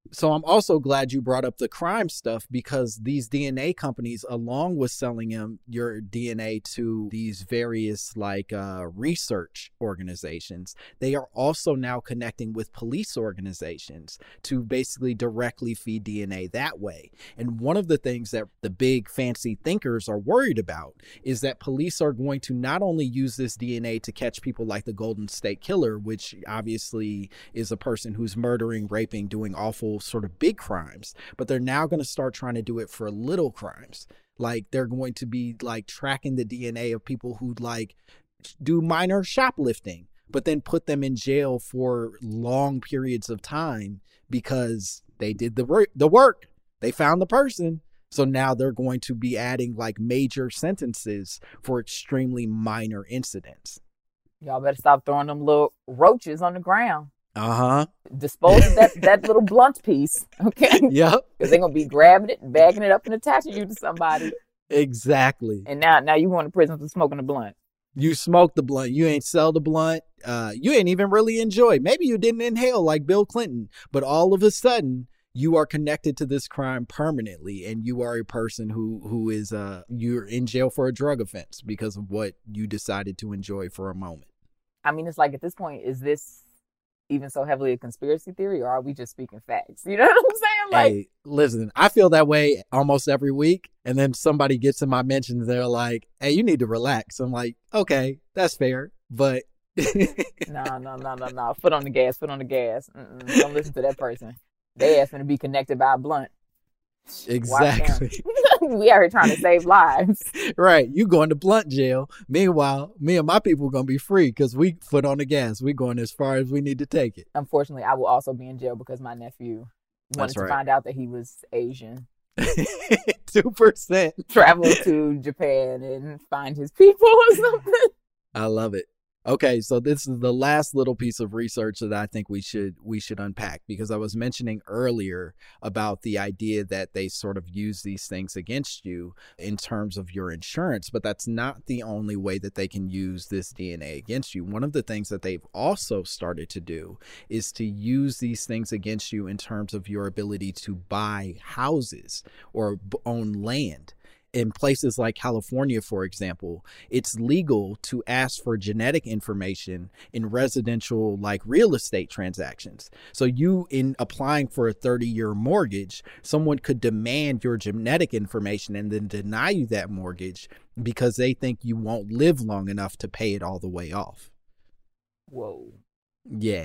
Speaker 1: So I'm also glad you brought up the crime stuff, because these D N A companies, along with selling them your D N A to these various like uh, research organizations, they are also now connecting with police organizations to basically directly feed D N A that way. And one of the things that the big fancy thinkers are worried about is that police are going to not only use this D N A to catch people like the Golden State Killer, which obviously is a person who's murdering, raping, doing awful sort of big crimes, but they're now going to start trying to do it for little crimes. Like they're going to be like tracking the D N A of people who like do minor shoplifting, but then put them in jail for long periods of time because they did the work, the work. They found the person. So now they're going to be adding like major sentences for extremely minor incidents.
Speaker 2: Y'all better stop throwing them little roaches on the ground.
Speaker 1: Uh-huh.
Speaker 2: Dispose of that, that little blunt piece, okay?
Speaker 1: Yep.
Speaker 2: Because they're going to be grabbing it and bagging it up and attaching you to somebody.
Speaker 1: Exactly.
Speaker 2: And now now you going to prison for smoking a blunt.
Speaker 1: You smoke the blunt. You ain't sell the blunt. Uh, you ain't even really enjoy. Maybe you didn't inhale like Bill Clinton, but all of a sudden you are connected to this crime permanently, and you are a person who who is uh you're in jail for a drug offense because of what you decided to enjoy for a moment.
Speaker 2: I mean, it's like at this point, is this even so heavily a conspiracy theory, or are we just speaking facts? You know what I'm saying? Like,
Speaker 1: hey, listen, I feel that way almost every week, and then somebody gets in my mentions, they're like, hey, you need to relax. I'm like, okay, that's fair, but
Speaker 2: no, no, no, no, no. Foot on the gas, foot on the gas. Mm-mm, don't listen to that person. They asking to be connected by a blunt.
Speaker 1: Exactly.
Speaker 2: We are here trying to save lives.
Speaker 1: Right. You going to blunt jail. Meanwhile, me and my people going to be free because we foot on the gas. We going as far as we need to take it.
Speaker 2: Unfortunately, I will also be in jail because my nephew wanted
Speaker 1: That's
Speaker 2: to
Speaker 1: right.
Speaker 2: find out that he was Asian.
Speaker 1: two percent.
Speaker 2: Travel to Japan and find his people or something.
Speaker 1: I love it. Okay, so this is the last little piece of research that I think we should we should unpack, because I was mentioning earlier about the idea that they sort of use these things against you in terms of your insurance, but that's not the only way that they can use this D N A against you. One of the things that they've also started to do is to use these things against you in terms of your ability to buy houses or b- own land. In places like California, for example, it's legal to ask for genetic information in residential, like real estate transactions. So you, in applying for a thirty-year mortgage, someone could demand your genetic information and then deny you that mortgage because they think you won't live long enough to pay it all the way off.
Speaker 2: Whoa.
Speaker 1: Yeah.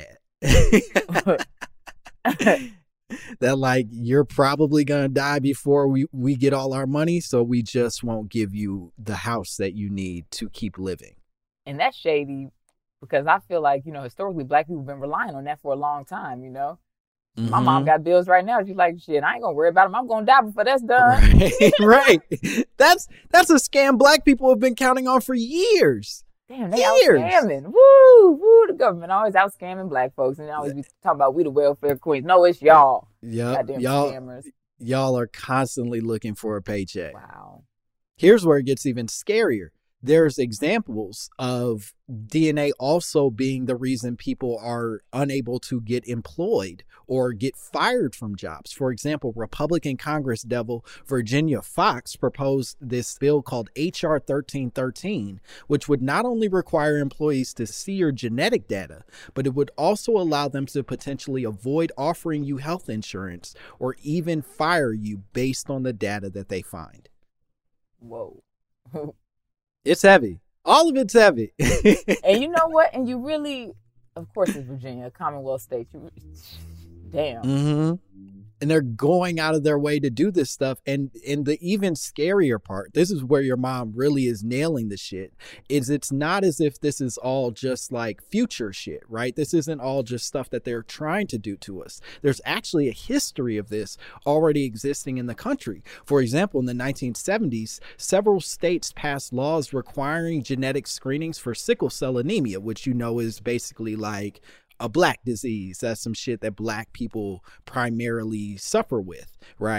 Speaker 1: That like, you're probably gonna die before we we get all our money, so we just won't give you the house that you need to keep living.
Speaker 2: And that's shady, because I feel like, you know, historically black people have been relying on that for a long time, you know. Mm-hmm. My mom got bills right now. She's like, shit, I ain't gonna worry about them. I'm gonna die before that's done.
Speaker 1: Right, right. That's that's a scam black people have been counting on for years.
Speaker 2: Damn, they
Speaker 1: Years.
Speaker 2: out scamming. Woo, woo, the government always out scamming black folks, and they always be talking about we the welfare queens. No, it's y'all.
Speaker 1: Yep.
Speaker 2: Goddamn
Speaker 1: Y'all,
Speaker 2: scammers.
Speaker 1: y'all are constantly looking for a paycheck.
Speaker 2: Wow.
Speaker 1: Here's where it gets even scarier. There's examples of D N A also being the reason people are unable to get employed or get fired from jobs. For example, Republican Congress devil Virginia Foxx proposed this bill called H R thirteen thirteen, which would not only require employees to see your genetic data, but it would also allow them to potentially avoid offering you health insurance or even fire you based on the data that they find.
Speaker 2: Whoa.
Speaker 1: It's heavy. All of it's heavy.
Speaker 2: And you know what? And you really, of course, it's Virginia, Commonwealth state. You, damn.
Speaker 1: Mm-hmm. And they're going out of their way to do this stuff. And and the even scarier part, this is where your mom really is nailing the shit, is it's not as if this is all just like future shit, right? This isn't all just stuff that they're trying to do to us. There's actually a history of this already existing in the country. For example, in the nineteen seventies, several states passed laws requiring genetic screenings for sickle cell anemia, which you know is basically like a black disease. That's some shit that black people primarily suffer with, right?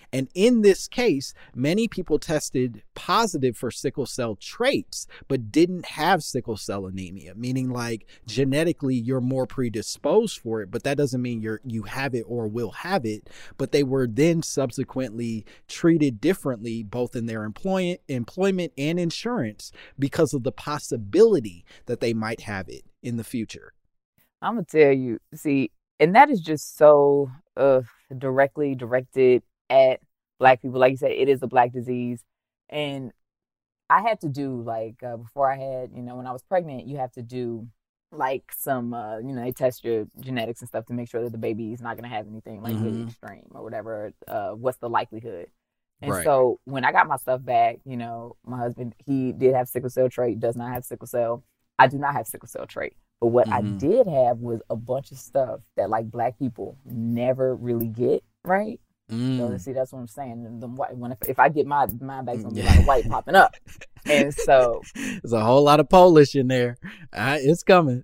Speaker 1: And in this case, many people tested positive for sickle cell traits, but didn't have sickle cell anemia, meaning like genetically you're more predisposed for it, but that doesn't mean you're you have it or will have it. But they were then subsequently treated differently, both in their employment, employment and insurance, because of the possibility that they might have it in the future.
Speaker 2: I'm gonna tell you, see, and that is just so uh, directly directed at Black people. Like you said, it is a Black disease. And I had to do, like, uh, before I had, you know, when I was pregnant, you have to do, like, some, uh, you know, they test your genetics and stuff to make sure that the baby is not going to have anything, like, mm-hmm. really extreme or whatever. Uh, what's the likelihood? And right. so when I got my stuff back, you know, my husband, he did have sickle cell trait, does not have sickle cell. I do not have sickle cell trait. But what mm-hmm. I did have was a bunch of stuff that, like, Black people never really get, right? Mm. So, see, that's what I'm saying. The white, when if, if I get my mine back, it's gonna be a lot of white popping up, and so
Speaker 1: there's a whole lot of Polish in there. Uh, it's coming,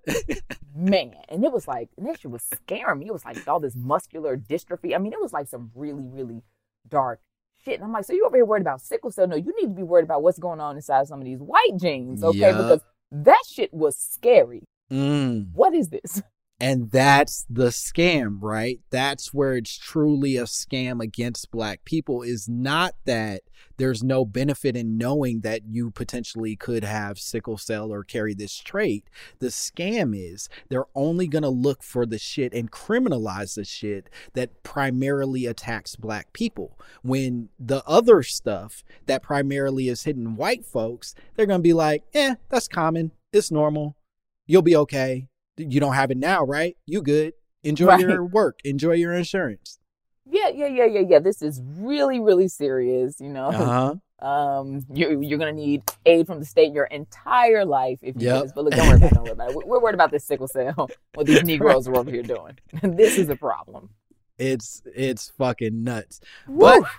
Speaker 2: man. And it was like, and that shit was scaring me. It was like all this muscular dystrophy. I mean, it was like some really, really dark shit. And I'm like, so you over here worried about sickle cell? No, you need to be worried about what's going on inside some of these white genes, okay? Yep. Because that shit was scary. Mm. What is this?
Speaker 1: And that's the scam, right? That's where it's truly a scam against Black people, is not that there's no benefit in knowing that you potentially could have sickle cell or carry this trait. The scam is they're only going to look for the shit and criminalize the shit that primarily attacks Black people. When the other stuff that primarily is hitting white folks, they're going to be like, eh, that's common. It's normal. You'll be okay. You don't have it now, right? You good. Enjoy right. your work. Enjoy your insurance.
Speaker 2: Yeah, yeah, yeah, yeah, yeah. This is really, really serious, you know. Uh-huh. Um, you're, you're going to need aid from the state your entire life if you yep. do this. But look, don't worry about it. Don't worry about it. We're worried about this sickle cell, what these Negroes are over here doing. This is a problem.
Speaker 1: It's it's fucking nuts. Woo. But,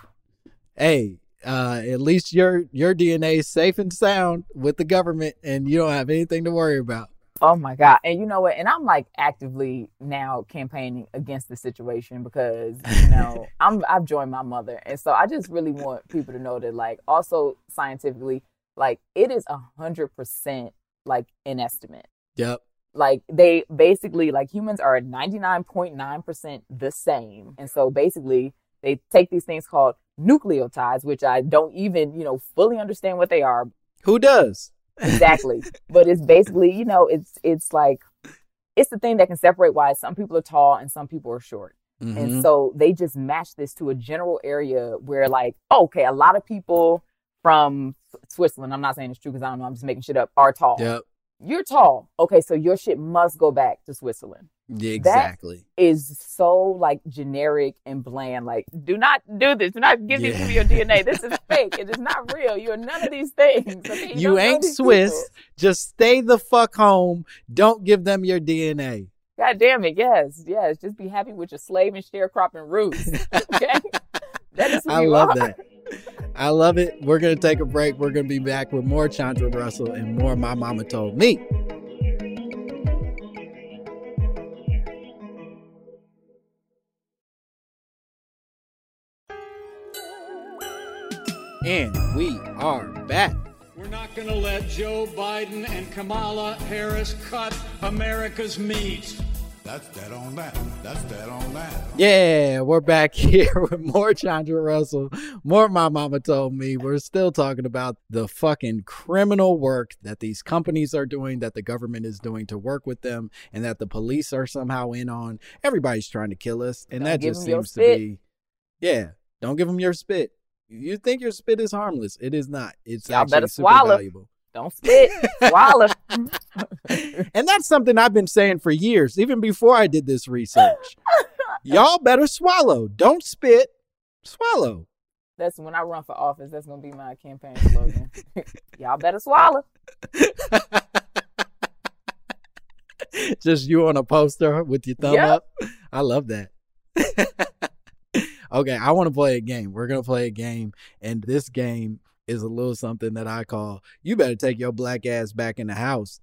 Speaker 1: hey, uh, at least your, your D N A is safe and sound with the government, and you don't have anything to worry about.
Speaker 2: Oh my God. And you know what? And I'm like actively now campaigning against the situation because, you know, I'm, I've joined my mother. And so I just really want people to know that, like, also scientifically, like, it is a hundred percent like an estimate.
Speaker 1: Yep.
Speaker 2: Like, they basically, like, humans are ninety-nine point nine percent the same. And so basically they take these things called nucleotides, which I don't even, you know, fully understand what they are.
Speaker 1: Who does?
Speaker 2: Exactly. But it's basically, you know, it's it's like, it's the thing that can separate why some people are tall and some people are short. Mm-hmm. And so they just match this to a general area where, like, okay, a lot of people from Switzerland, I'm not saying it's true because I don't know, I'm just making shit up, are tall.
Speaker 1: Yep.
Speaker 2: You're tall. Okay, so your shit must go back to Switzerland.
Speaker 1: Yeah, exactly.
Speaker 2: That is so, like, generic and bland. Like, do not do this. Do not give yeah. these to your D N A. This is fake. It is not real. You're none of these things. Okay? You,
Speaker 1: you ain't Swiss. People. Just stay the fuck home. Don't give them your D N A.
Speaker 2: God damn it. Yes. Yes. Just be happy with your slave and sharecropping roots. Okay? That is who
Speaker 1: I
Speaker 2: you
Speaker 1: love
Speaker 2: are.
Speaker 1: that. I love it. We're going to take a break. We're going to be back with more Chandra Russell and more My Mama Told Me. And we are back.
Speaker 6: We're not going to let Joe Biden and Kamala Harris cut America's meat.
Speaker 5: That's that on that. That's that on that.
Speaker 1: Yeah, we're back here with more Chandra Russell, more My Mama Told Me. We're still talking about the fucking criminal work that these companies are doing, that the government is doing to work with them, and that the police are somehow in on. Everybody's trying to kill us, and don't that just seems to be, yeah, don't give them your spit. You think your spit is harmless. It is not. It's
Speaker 2: Y'all
Speaker 1: actually
Speaker 2: better
Speaker 1: super
Speaker 2: swallow.
Speaker 1: valuable.
Speaker 2: Don't spit. Swallow.
Speaker 1: And that's something I've been saying for years, even before I did this research. Y'all better swallow. Don't spit. Swallow.
Speaker 2: That's when I run for office. That's going to be my campaign slogan. Y'all better swallow.
Speaker 1: Just you on a poster with your thumb
Speaker 2: yep.
Speaker 1: up. I love that. Okay, I want to play a game. We're going to play a game. And this game is a little something that I call, you better take your black ass back in the house.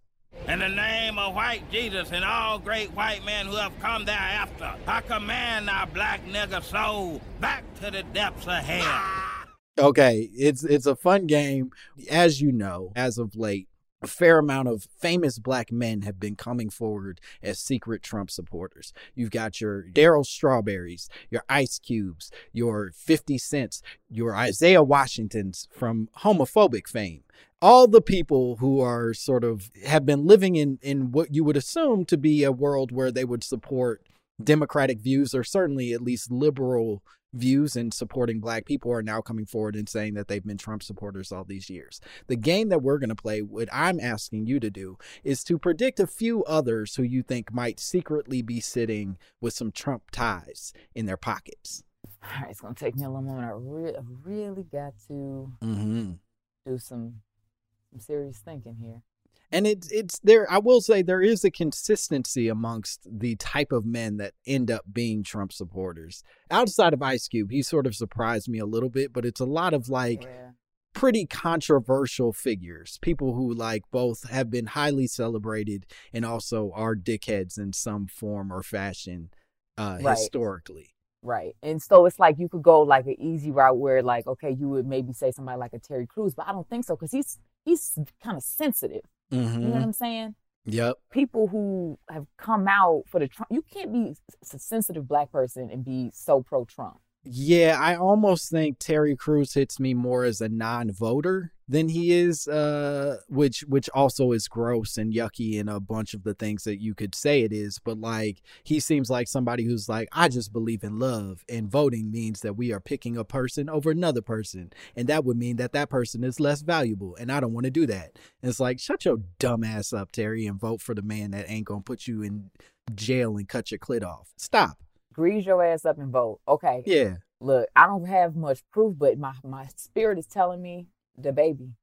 Speaker 7: In the name of white Jesus and all great white men who have come thereafter, I command our black nigger soul back to the depths of hell.
Speaker 1: Okay, it's it's a fun game. As you know, as of late, a fair amount of famous black men have been coming forward as secret Trump supporters. You've got your Daryl Strawberries, your Ice Cubes, your fifty Cents, your Isaiah Washingtons from homophobic fame. All the people who are sort of have been living in, in what you would assume to be a world where they would support democratic views, or certainly at least liberal views in supporting black people, are now coming forward and saying that they've been Trump supporters all these years. The game that we're going to play, what I'm asking you to do, is to predict a few others who you think might secretly be sitting with some Trump ties in their pockets.
Speaker 2: All right, it's going to take me a little moment. I, re- I really got to
Speaker 1: mm-hmm.
Speaker 2: do some some serious thinking here.
Speaker 1: And it's it's there. I will say there is a consistency amongst the type of men that end up being Trump supporters. Outside of Ice Cube, he sort of surprised me a little bit, but it's a lot of like yeah. pretty controversial figures, people who like both have been highly celebrated and also are dickheads in some form or fashion uh, right. historically.
Speaker 2: Right. And so it's like you could go like an easy route where like, okay, you would maybe say somebody like a Terry Crews, but I don't think so because he's he's kind of sensitive.
Speaker 1: Mm-hmm.
Speaker 2: You know what I'm saying?
Speaker 1: Yep.
Speaker 2: People who have come out for the Trump, you can't be a sensitive black person and be so pro-Trump.
Speaker 1: Yeah, I almost think Terry Crews hits me more as a non-voter than he is, uh, which which also is gross and yucky and a bunch of the things that you could say it is. But like, he seems like somebody who's like, I just believe in love, and voting means that we are picking a person over another person, and that would mean that that person is less valuable, and I don't want to do that. And it's like, shut your dumb ass up, Terry, and vote for the man that ain't gonna put you in jail and cut your clit off. Stop.
Speaker 2: Grease your ass up and vote. Okay.
Speaker 1: Yeah.
Speaker 2: Look, I don't have much proof, but my, my spirit is telling me the baby.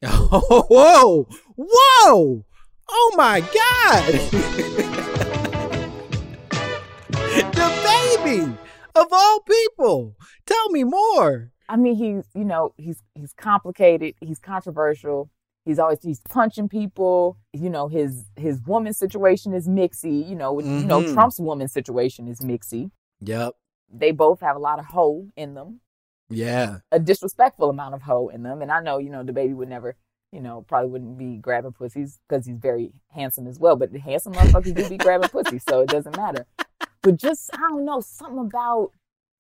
Speaker 1: Oh, whoa. Whoa. Oh, my God. The baby of all people. Tell me more.
Speaker 2: I mean, he's, you know, he's he's complicated. He's controversial. He's always he's punching people. You know, his his woman situation is mixy. You know, mm-hmm. you know Trump's woman situation is mixy.
Speaker 1: Yep.
Speaker 2: They both have a lot of hoe in them.
Speaker 1: Yeah.
Speaker 2: A disrespectful amount of hoe in them. And I know, you know, the baby would never, you know, probably wouldn't be grabbing pussies because he's very handsome as well. But the handsome motherfuckers do be grabbing pussies, so it doesn't matter. But just, I don't know, something about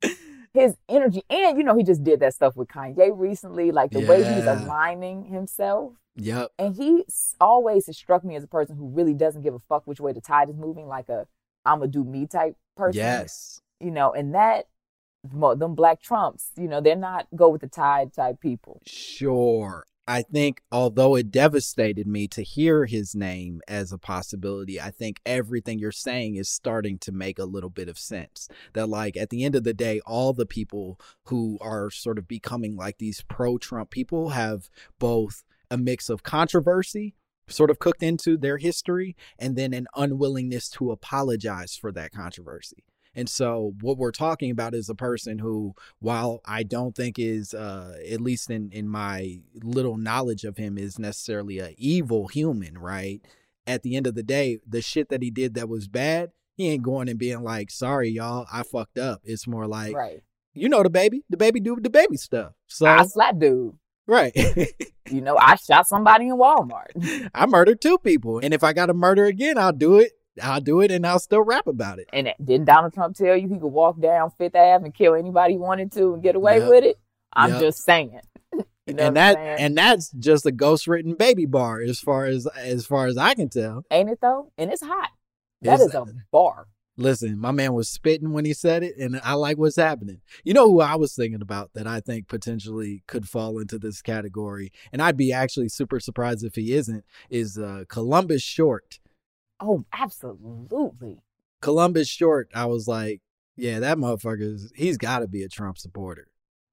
Speaker 2: his energy. And, you know, he just did that stuff with Kanye recently, like the yeah. way he's aligning himself.
Speaker 1: Yep.
Speaker 2: And he always has struck me as a person who really doesn't give a fuck which way the tide is moving, like a I'm gonna do me type person.
Speaker 1: Yes.
Speaker 2: You know, and that, them black Trumps, you know, they're not go with the tide type people.
Speaker 1: Sure. I think although it devastated me to hear his name as a possibility, I think everything you're saying is starting to make a little bit of sense. That like at the end of the day, all the people who are sort of becoming like these pro-Trump people have both a mix of controversy sort of cooked into their history and then an unwillingness to apologize for that controversy. And so what we're talking about is a person who, while I don't think is, uh, at least in, in my little knowledge of him, is necessarily an evil human, right? At the end of the day, the shit that he did that was bad, he ain't going and being like, sorry, y'all, I fucked up. It's more like,
Speaker 2: right.
Speaker 1: You know, the baby, the baby do the baby stuff. So
Speaker 2: I slapped dude.
Speaker 1: Right.
Speaker 2: You know, I shot somebody in Walmart.
Speaker 1: I murdered two people. And if I got to murder again, I'll do it. I'll do it and I'll still rap about it.
Speaker 2: And didn't Donald Trump tell you he could walk down Fifth Avenue and kill anybody he wanted to and get away
Speaker 1: yep.
Speaker 2: with it? I'm
Speaker 1: yep.
Speaker 2: just saying. You know
Speaker 1: and that and that's just a ghost-written baby bar as far as as far as I can tell.
Speaker 2: Ain't it though? And it's hot. That it's, is a bar.
Speaker 1: Listen, my man was spitting when he said it, and I like what's happening. You know who I was thinking about that I think potentially could fall into this category, and I'd be actually super surprised if he isn't, is uh, Columbus Short.
Speaker 2: Oh, absolutely.
Speaker 1: Columbus Short, I was like, yeah, that motherfucker, he's got to be a Trump supporter.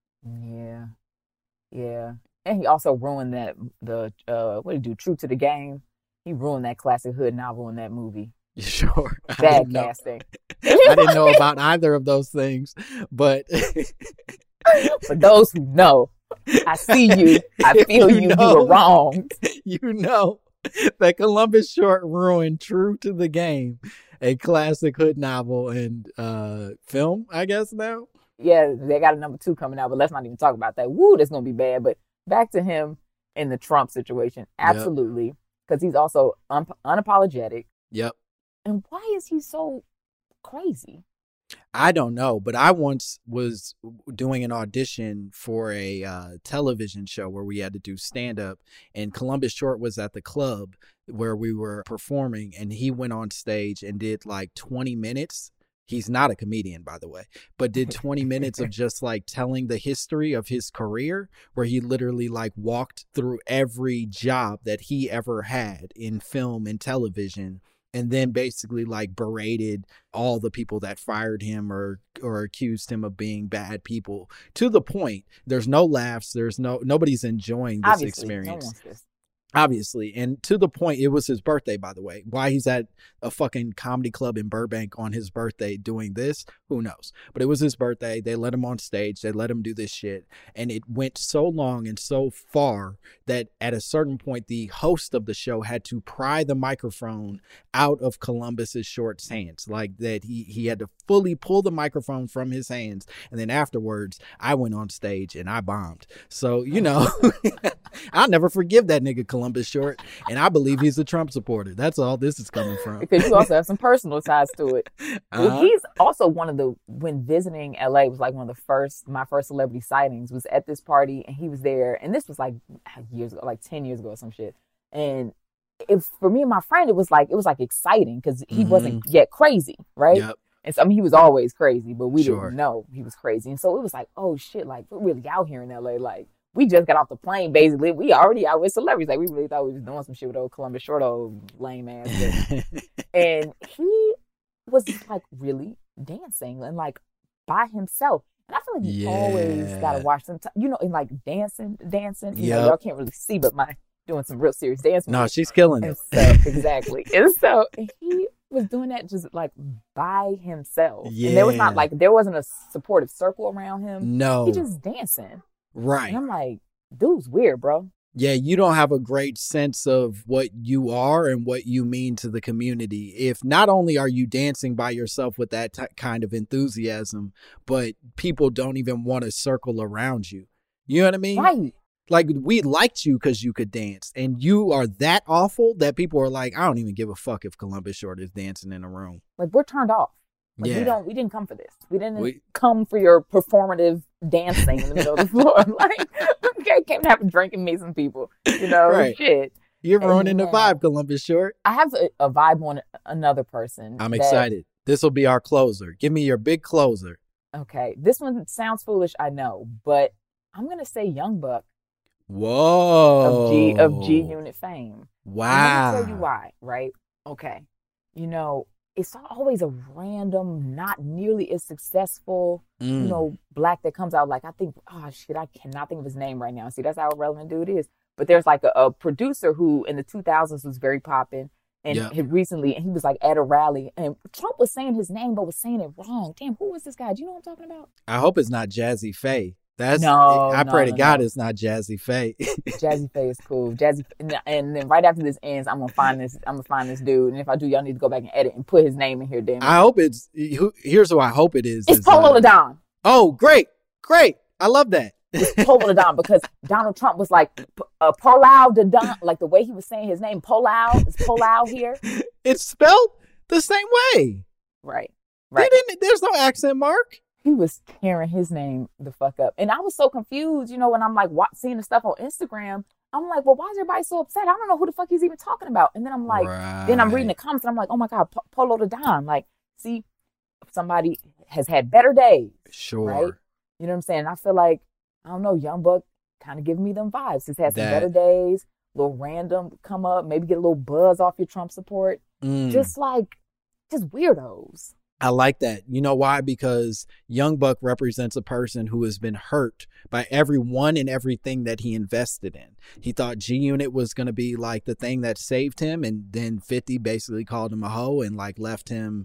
Speaker 2: Yeah. Yeah. And he also ruined that, the, uh, what did he do, True to the Game? He ruined that classic hood novel in that movie.
Speaker 1: Sure.
Speaker 2: Bad casting.
Speaker 1: I didn't know about either of those things, but.
Speaker 2: For those who know, I see you. I feel you. You, know. You were wrong.
Speaker 1: You know. That Columbus short ruined True to the Game, a classic hood novel and uh, film, I guess now.
Speaker 2: Yeah, they got a number two coming out, but let's not even talk about that. Woo, that's going to be bad. But back to him in the Trump situation. Absolutely. Because yep. he's also un- unapologetic.
Speaker 1: Yep.
Speaker 2: And why is he so crazy?
Speaker 1: I don't know, but I once was doing an audition for a uh, television show where we had to do stand-up, and Columbus Short was at the club where we were performing, and he went on stage and did like twenty minutes. He's not a comedian, by the way, but did twenty minutes of just like telling the history of his career, where he literally like walked through every job that he ever had in film and television, and then basically like berated all the people that fired him or or accused him of being bad people, to the point there's no laughs, there's no nobody's enjoying this
Speaker 2: Obviously,
Speaker 1: experience.
Speaker 2: No one wants this.
Speaker 1: Obviously, and to the point, it was his birthday, by the way. Why he's at a fucking comedy club in Burbank on his birthday doing this, who knows? But it was his birthday. They let him on stage. They let him do this shit. And it went so long and so far that at a certain point, the host of the show had to pry the microphone out of Columbus's Short's hands. Like that he, he had to fully pull the microphone from his hands. And then afterwards, I went on stage and I bombed. So, you know, I'll never forgive that nigga Columbus. Columbus Short, and I believe he's a Trump supporter. That's all this is coming from.
Speaker 2: Because you also have some personal ties to it.
Speaker 1: Uh-huh.
Speaker 2: Well, he's also one of the, when visiting L A, was like one of the first, my first celebrity sightings was at this party, and he was there, and this was like years ago, like ten years ago or some shit. And if for me and my friend, it was like, it was like exciting because he mm-hmm. wasn't yet crazy, right? Yep. And so, I mean, he was always crazy, but we sure. didn't know he was crazy. And so it was like, oh shit, like we're really out here in L A, like, we just got off the plane, basically. We already out with celebrities. Like, we really thought we was doing some shit with old Columbus Short, old lame ass. And he was, like, really dancing and, like, by himself. And I feel like you yeah. always got to watch some, t- you know, and, like, dancing, dancing. You yep. know, y'all can't really see, but my doing some real serious dancing.
Speaker 1: No, she's killing it.
Speaker 2: So, exactly. And so he was doing that just, like, by himself. Yeah. And there was not, like, there wasn't a supportive circle around him.
Speaker 1: No.
Speaker 2: He just dancing.
Speaker 1: Right.
Speaker 2: And I'm like, dude's weird, bro.
Speaker 1: Yeah, you don't have a great sense of what you are and what you mean to the community. If not only are you dancing by yourself with that t- kind of enthusiasm, but people don't even want to circle around you. You know what I mean?
Speaker 2: Right.
Speaker 1: Like, we liked you because you could dance, and you are that awful that people are like, I don't even give a fuck if Columbus Short is dancing in a room.
Speaker 2: Like, we're turned off. Like,
Speaker 1: yeah.
Speaker 2: we don't. We didn't come for this. We didn't
Speaker 1: we,
Speaker 2: come for your performative dancing in the middle of the floor. Like, okay, came to have a drink and meet some people. You know,
Speaker 1: right.
Speaker 2: shit.
Speaker 1: You're ruining the vibe, Columbus Short.
Speaker 2: I have a, a vibe on another person.
Speaker 1: I'm
Speaker 2: that,
Speaker 1: excited. This will be our closer. Give me your big closer.
Speaker 2: Okay, this one sounds foolish, I know, but I'm gonna say Young Buck.
Speaker 1: Whoa.
Speaker 2: Of G of G Unit fame.
Speaker 1: Wow.
Speaker 2: And let me tell you why. Right? Okay. You know. It's always a random, not nearly as successful, mm. you know, black that comes out. Like, I think, oh, shit, I cannot think of his name right now. See, that's how irrelevant dude is. But there's like a, a producer who in the two thousands was very popping. And yep. he recently, and he was like at a rally. And Trump was saying his name, but was saying it wrong. Damn, who was this guy? Do you know what I'm talking about?
Speaker 1: I hope it's not Jazzy Faye. That's
Speaker 2: no,
Speaker 1: I
Speaker 2: no,
Speaker 1: pray
Speaker 2: no,
Speaker 1: to God
Speaker 2: no.
Speaker 1: it's not Jazzy Faye.
Speaker 2: Jazzy Faye is cool. Jazzy, and, and then right after this ends, I'm gonna find this. I'm gonna find this dude, and if I do, y'all need to go back and edit and put his name in here. Damn it.
Speaker 1: I hope it's. Here's who I hope it is.
Speaker 2: It's
Speaker 1: is,
Speaker 2: Polo
Speaker 1: uh,
Speaker 2: LaDon.
Speaker 1: Oh, great, great! I love that.
Speaker 2: It's Polo LaDon because Donald Trump was like uh, Polo LaDon, like the way he was saying his name. Polo is Polo here.
Speaker 1: It's spelled the same way.
Speaker 2: Right. Right.
Speaker 1: They didn't, there's no accent mark.
Speaker 2: He was tearing his name the fuck up. And I was so confused, you know, when I'm like watch, seeing the stuff on Instagram. I'm like, well, why is everybody so upset? I don't know who the fuck he's even talking about. And then I'm like, right. then I'm reading the comments and I'm like, oh my God, P- Polo LaDon. Like, see, somebody has had better days.
Speaker 1: Sure.
Speaker 2: Right? You know what I'm saying? I feel like, I don't know, Young Buck kind of giving me them vibes. He's had some
Speaker 1: that.
Speaker 2: better days, a little random come up, maybe get a little buzz off your Trump support.
Speaker 1: Mm.
Speaker 2: Just like, just weirdos.
Speaker 1: I like that. You know why? Because Young Buck represents a person who has been hurt by everyone and everything that he invested in. He thought G Unit was going to be like the thing that saved him. And then fifty basically called him a hoe and like left him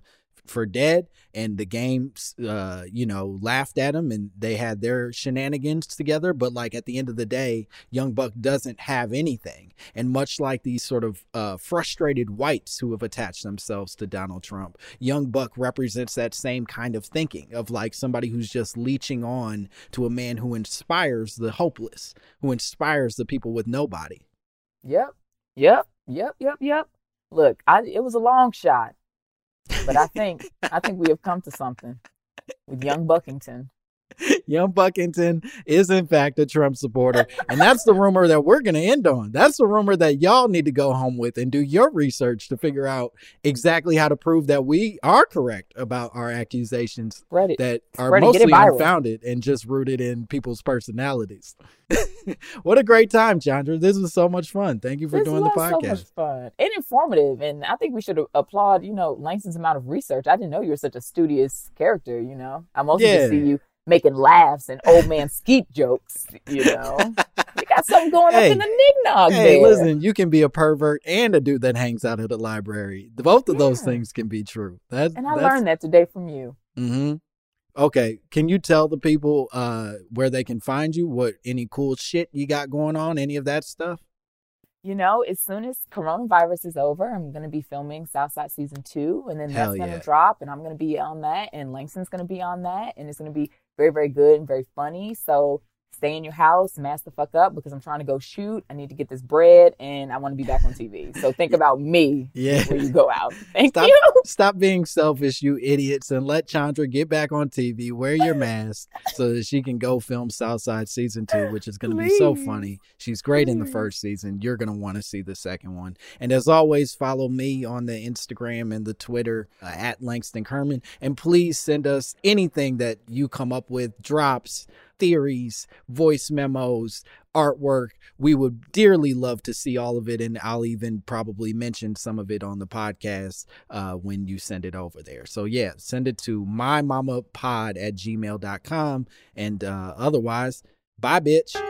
Speaker 1: for dead, and the game, uh, you know, laughed at him, and they had their shenanigans together. But like at the end of the day, Young Buck doesn't have anything. And much like these sort of uh, frustrated whites who have attached themselves to Donald Trump, Young Buck represents that same kind of thinking of like somebody who's just leeching on to a man who inspires the hopeless, who inspires the people with nobody.
Speaker 2: Yep, yep, yep, yep, yep. Look, I, it was a long shot, but I think I think we have come to something with Young Buckington.
Speaker 1: Young Buckington is in fact a Trump supporter, and that's the rumor that we're going to end on. That's the rumor that y'all need to go home with and do your research to figure out exactly how to prove that we are correct about our accusations
Speaker 2: Spread it.
Speaker 1: that are
Speaker 2: Spread it. Get it
Speaker 1: mostly
Speaker 2: viral.
Speaker 1: unfounded and just rooted in people's personalities. What a great time, Chandra. This was so much fun. Thank you for
Speaker 2: This
Speaker 1: doing the
Speaker 2: was
Speaker 1: podcast.
Speaker 2: so much fun and informative, and I think we should applaud, you know, Langston's amount of research. I didn't know you were such a studious character, you know. I'm also
Speaker 1: Yeah.
Speaker 2: to see you making laughs and old man skeet jokes, you know. You got something going
Speaker 1: Hey.
Speaker 2: up in the knickknack
Speaker 1: Hey,
Speaker 2: there.
Speaker 1: listen, you can be a pervert and a dude that hangs out at a library. Both of those
Speaker 2: Yeah.
Speaker 1: things can be true. That,
Speaker 2: And I
Speaker 1: that's,
Speaker 2: learned that today from you.
Speaker 1: Mm-hmm. Okay, can you tell the people uh, where they can find you? What any cool shit you got going on? Any of that stuff?
Speaker 2: You know, as soon as coronavirus is over, I'm going to be filming Southside season two, and then
Speaker 1: Hell
Speaker 2: that's going to
Speaker 1: yeah.
Speaker 2: drop, and I'm going to be on that, and Langston's going to be on that, and it's going to be very, very good and very funny. So stay in your house, mask the fuck up, because I'm trying to go shoot. I need to get this bread, and I want to be back on T V. So think about me
Speaker 1: Yeah.
Speaker 2: before you go out. Thank
Speaker 1: Stop,
Speaker 2: you.
Speaker 1: stop being selfish, you idiots, and let Chandra get back on T V, wear your mask so that she can go film Southside season two, which is going to be so
Speaker 2: Please.
Speaker 1: funny. She's great in the
Speaker 2: Please.
Speaker 1: first season. You're going to want to see the second one. And as always, follow me on the Instagram and the Twitter uh, at Langston Kerman. And please send us anything that you come up with, drops, theories, voice memos, artwork. We would dearly love to see all of it, and I'll even probably mention some of it on the podcast uh, when you send it over there. So yeah, send it to my mama pod at gmail dot com, and uh, otherwise, bye bitch.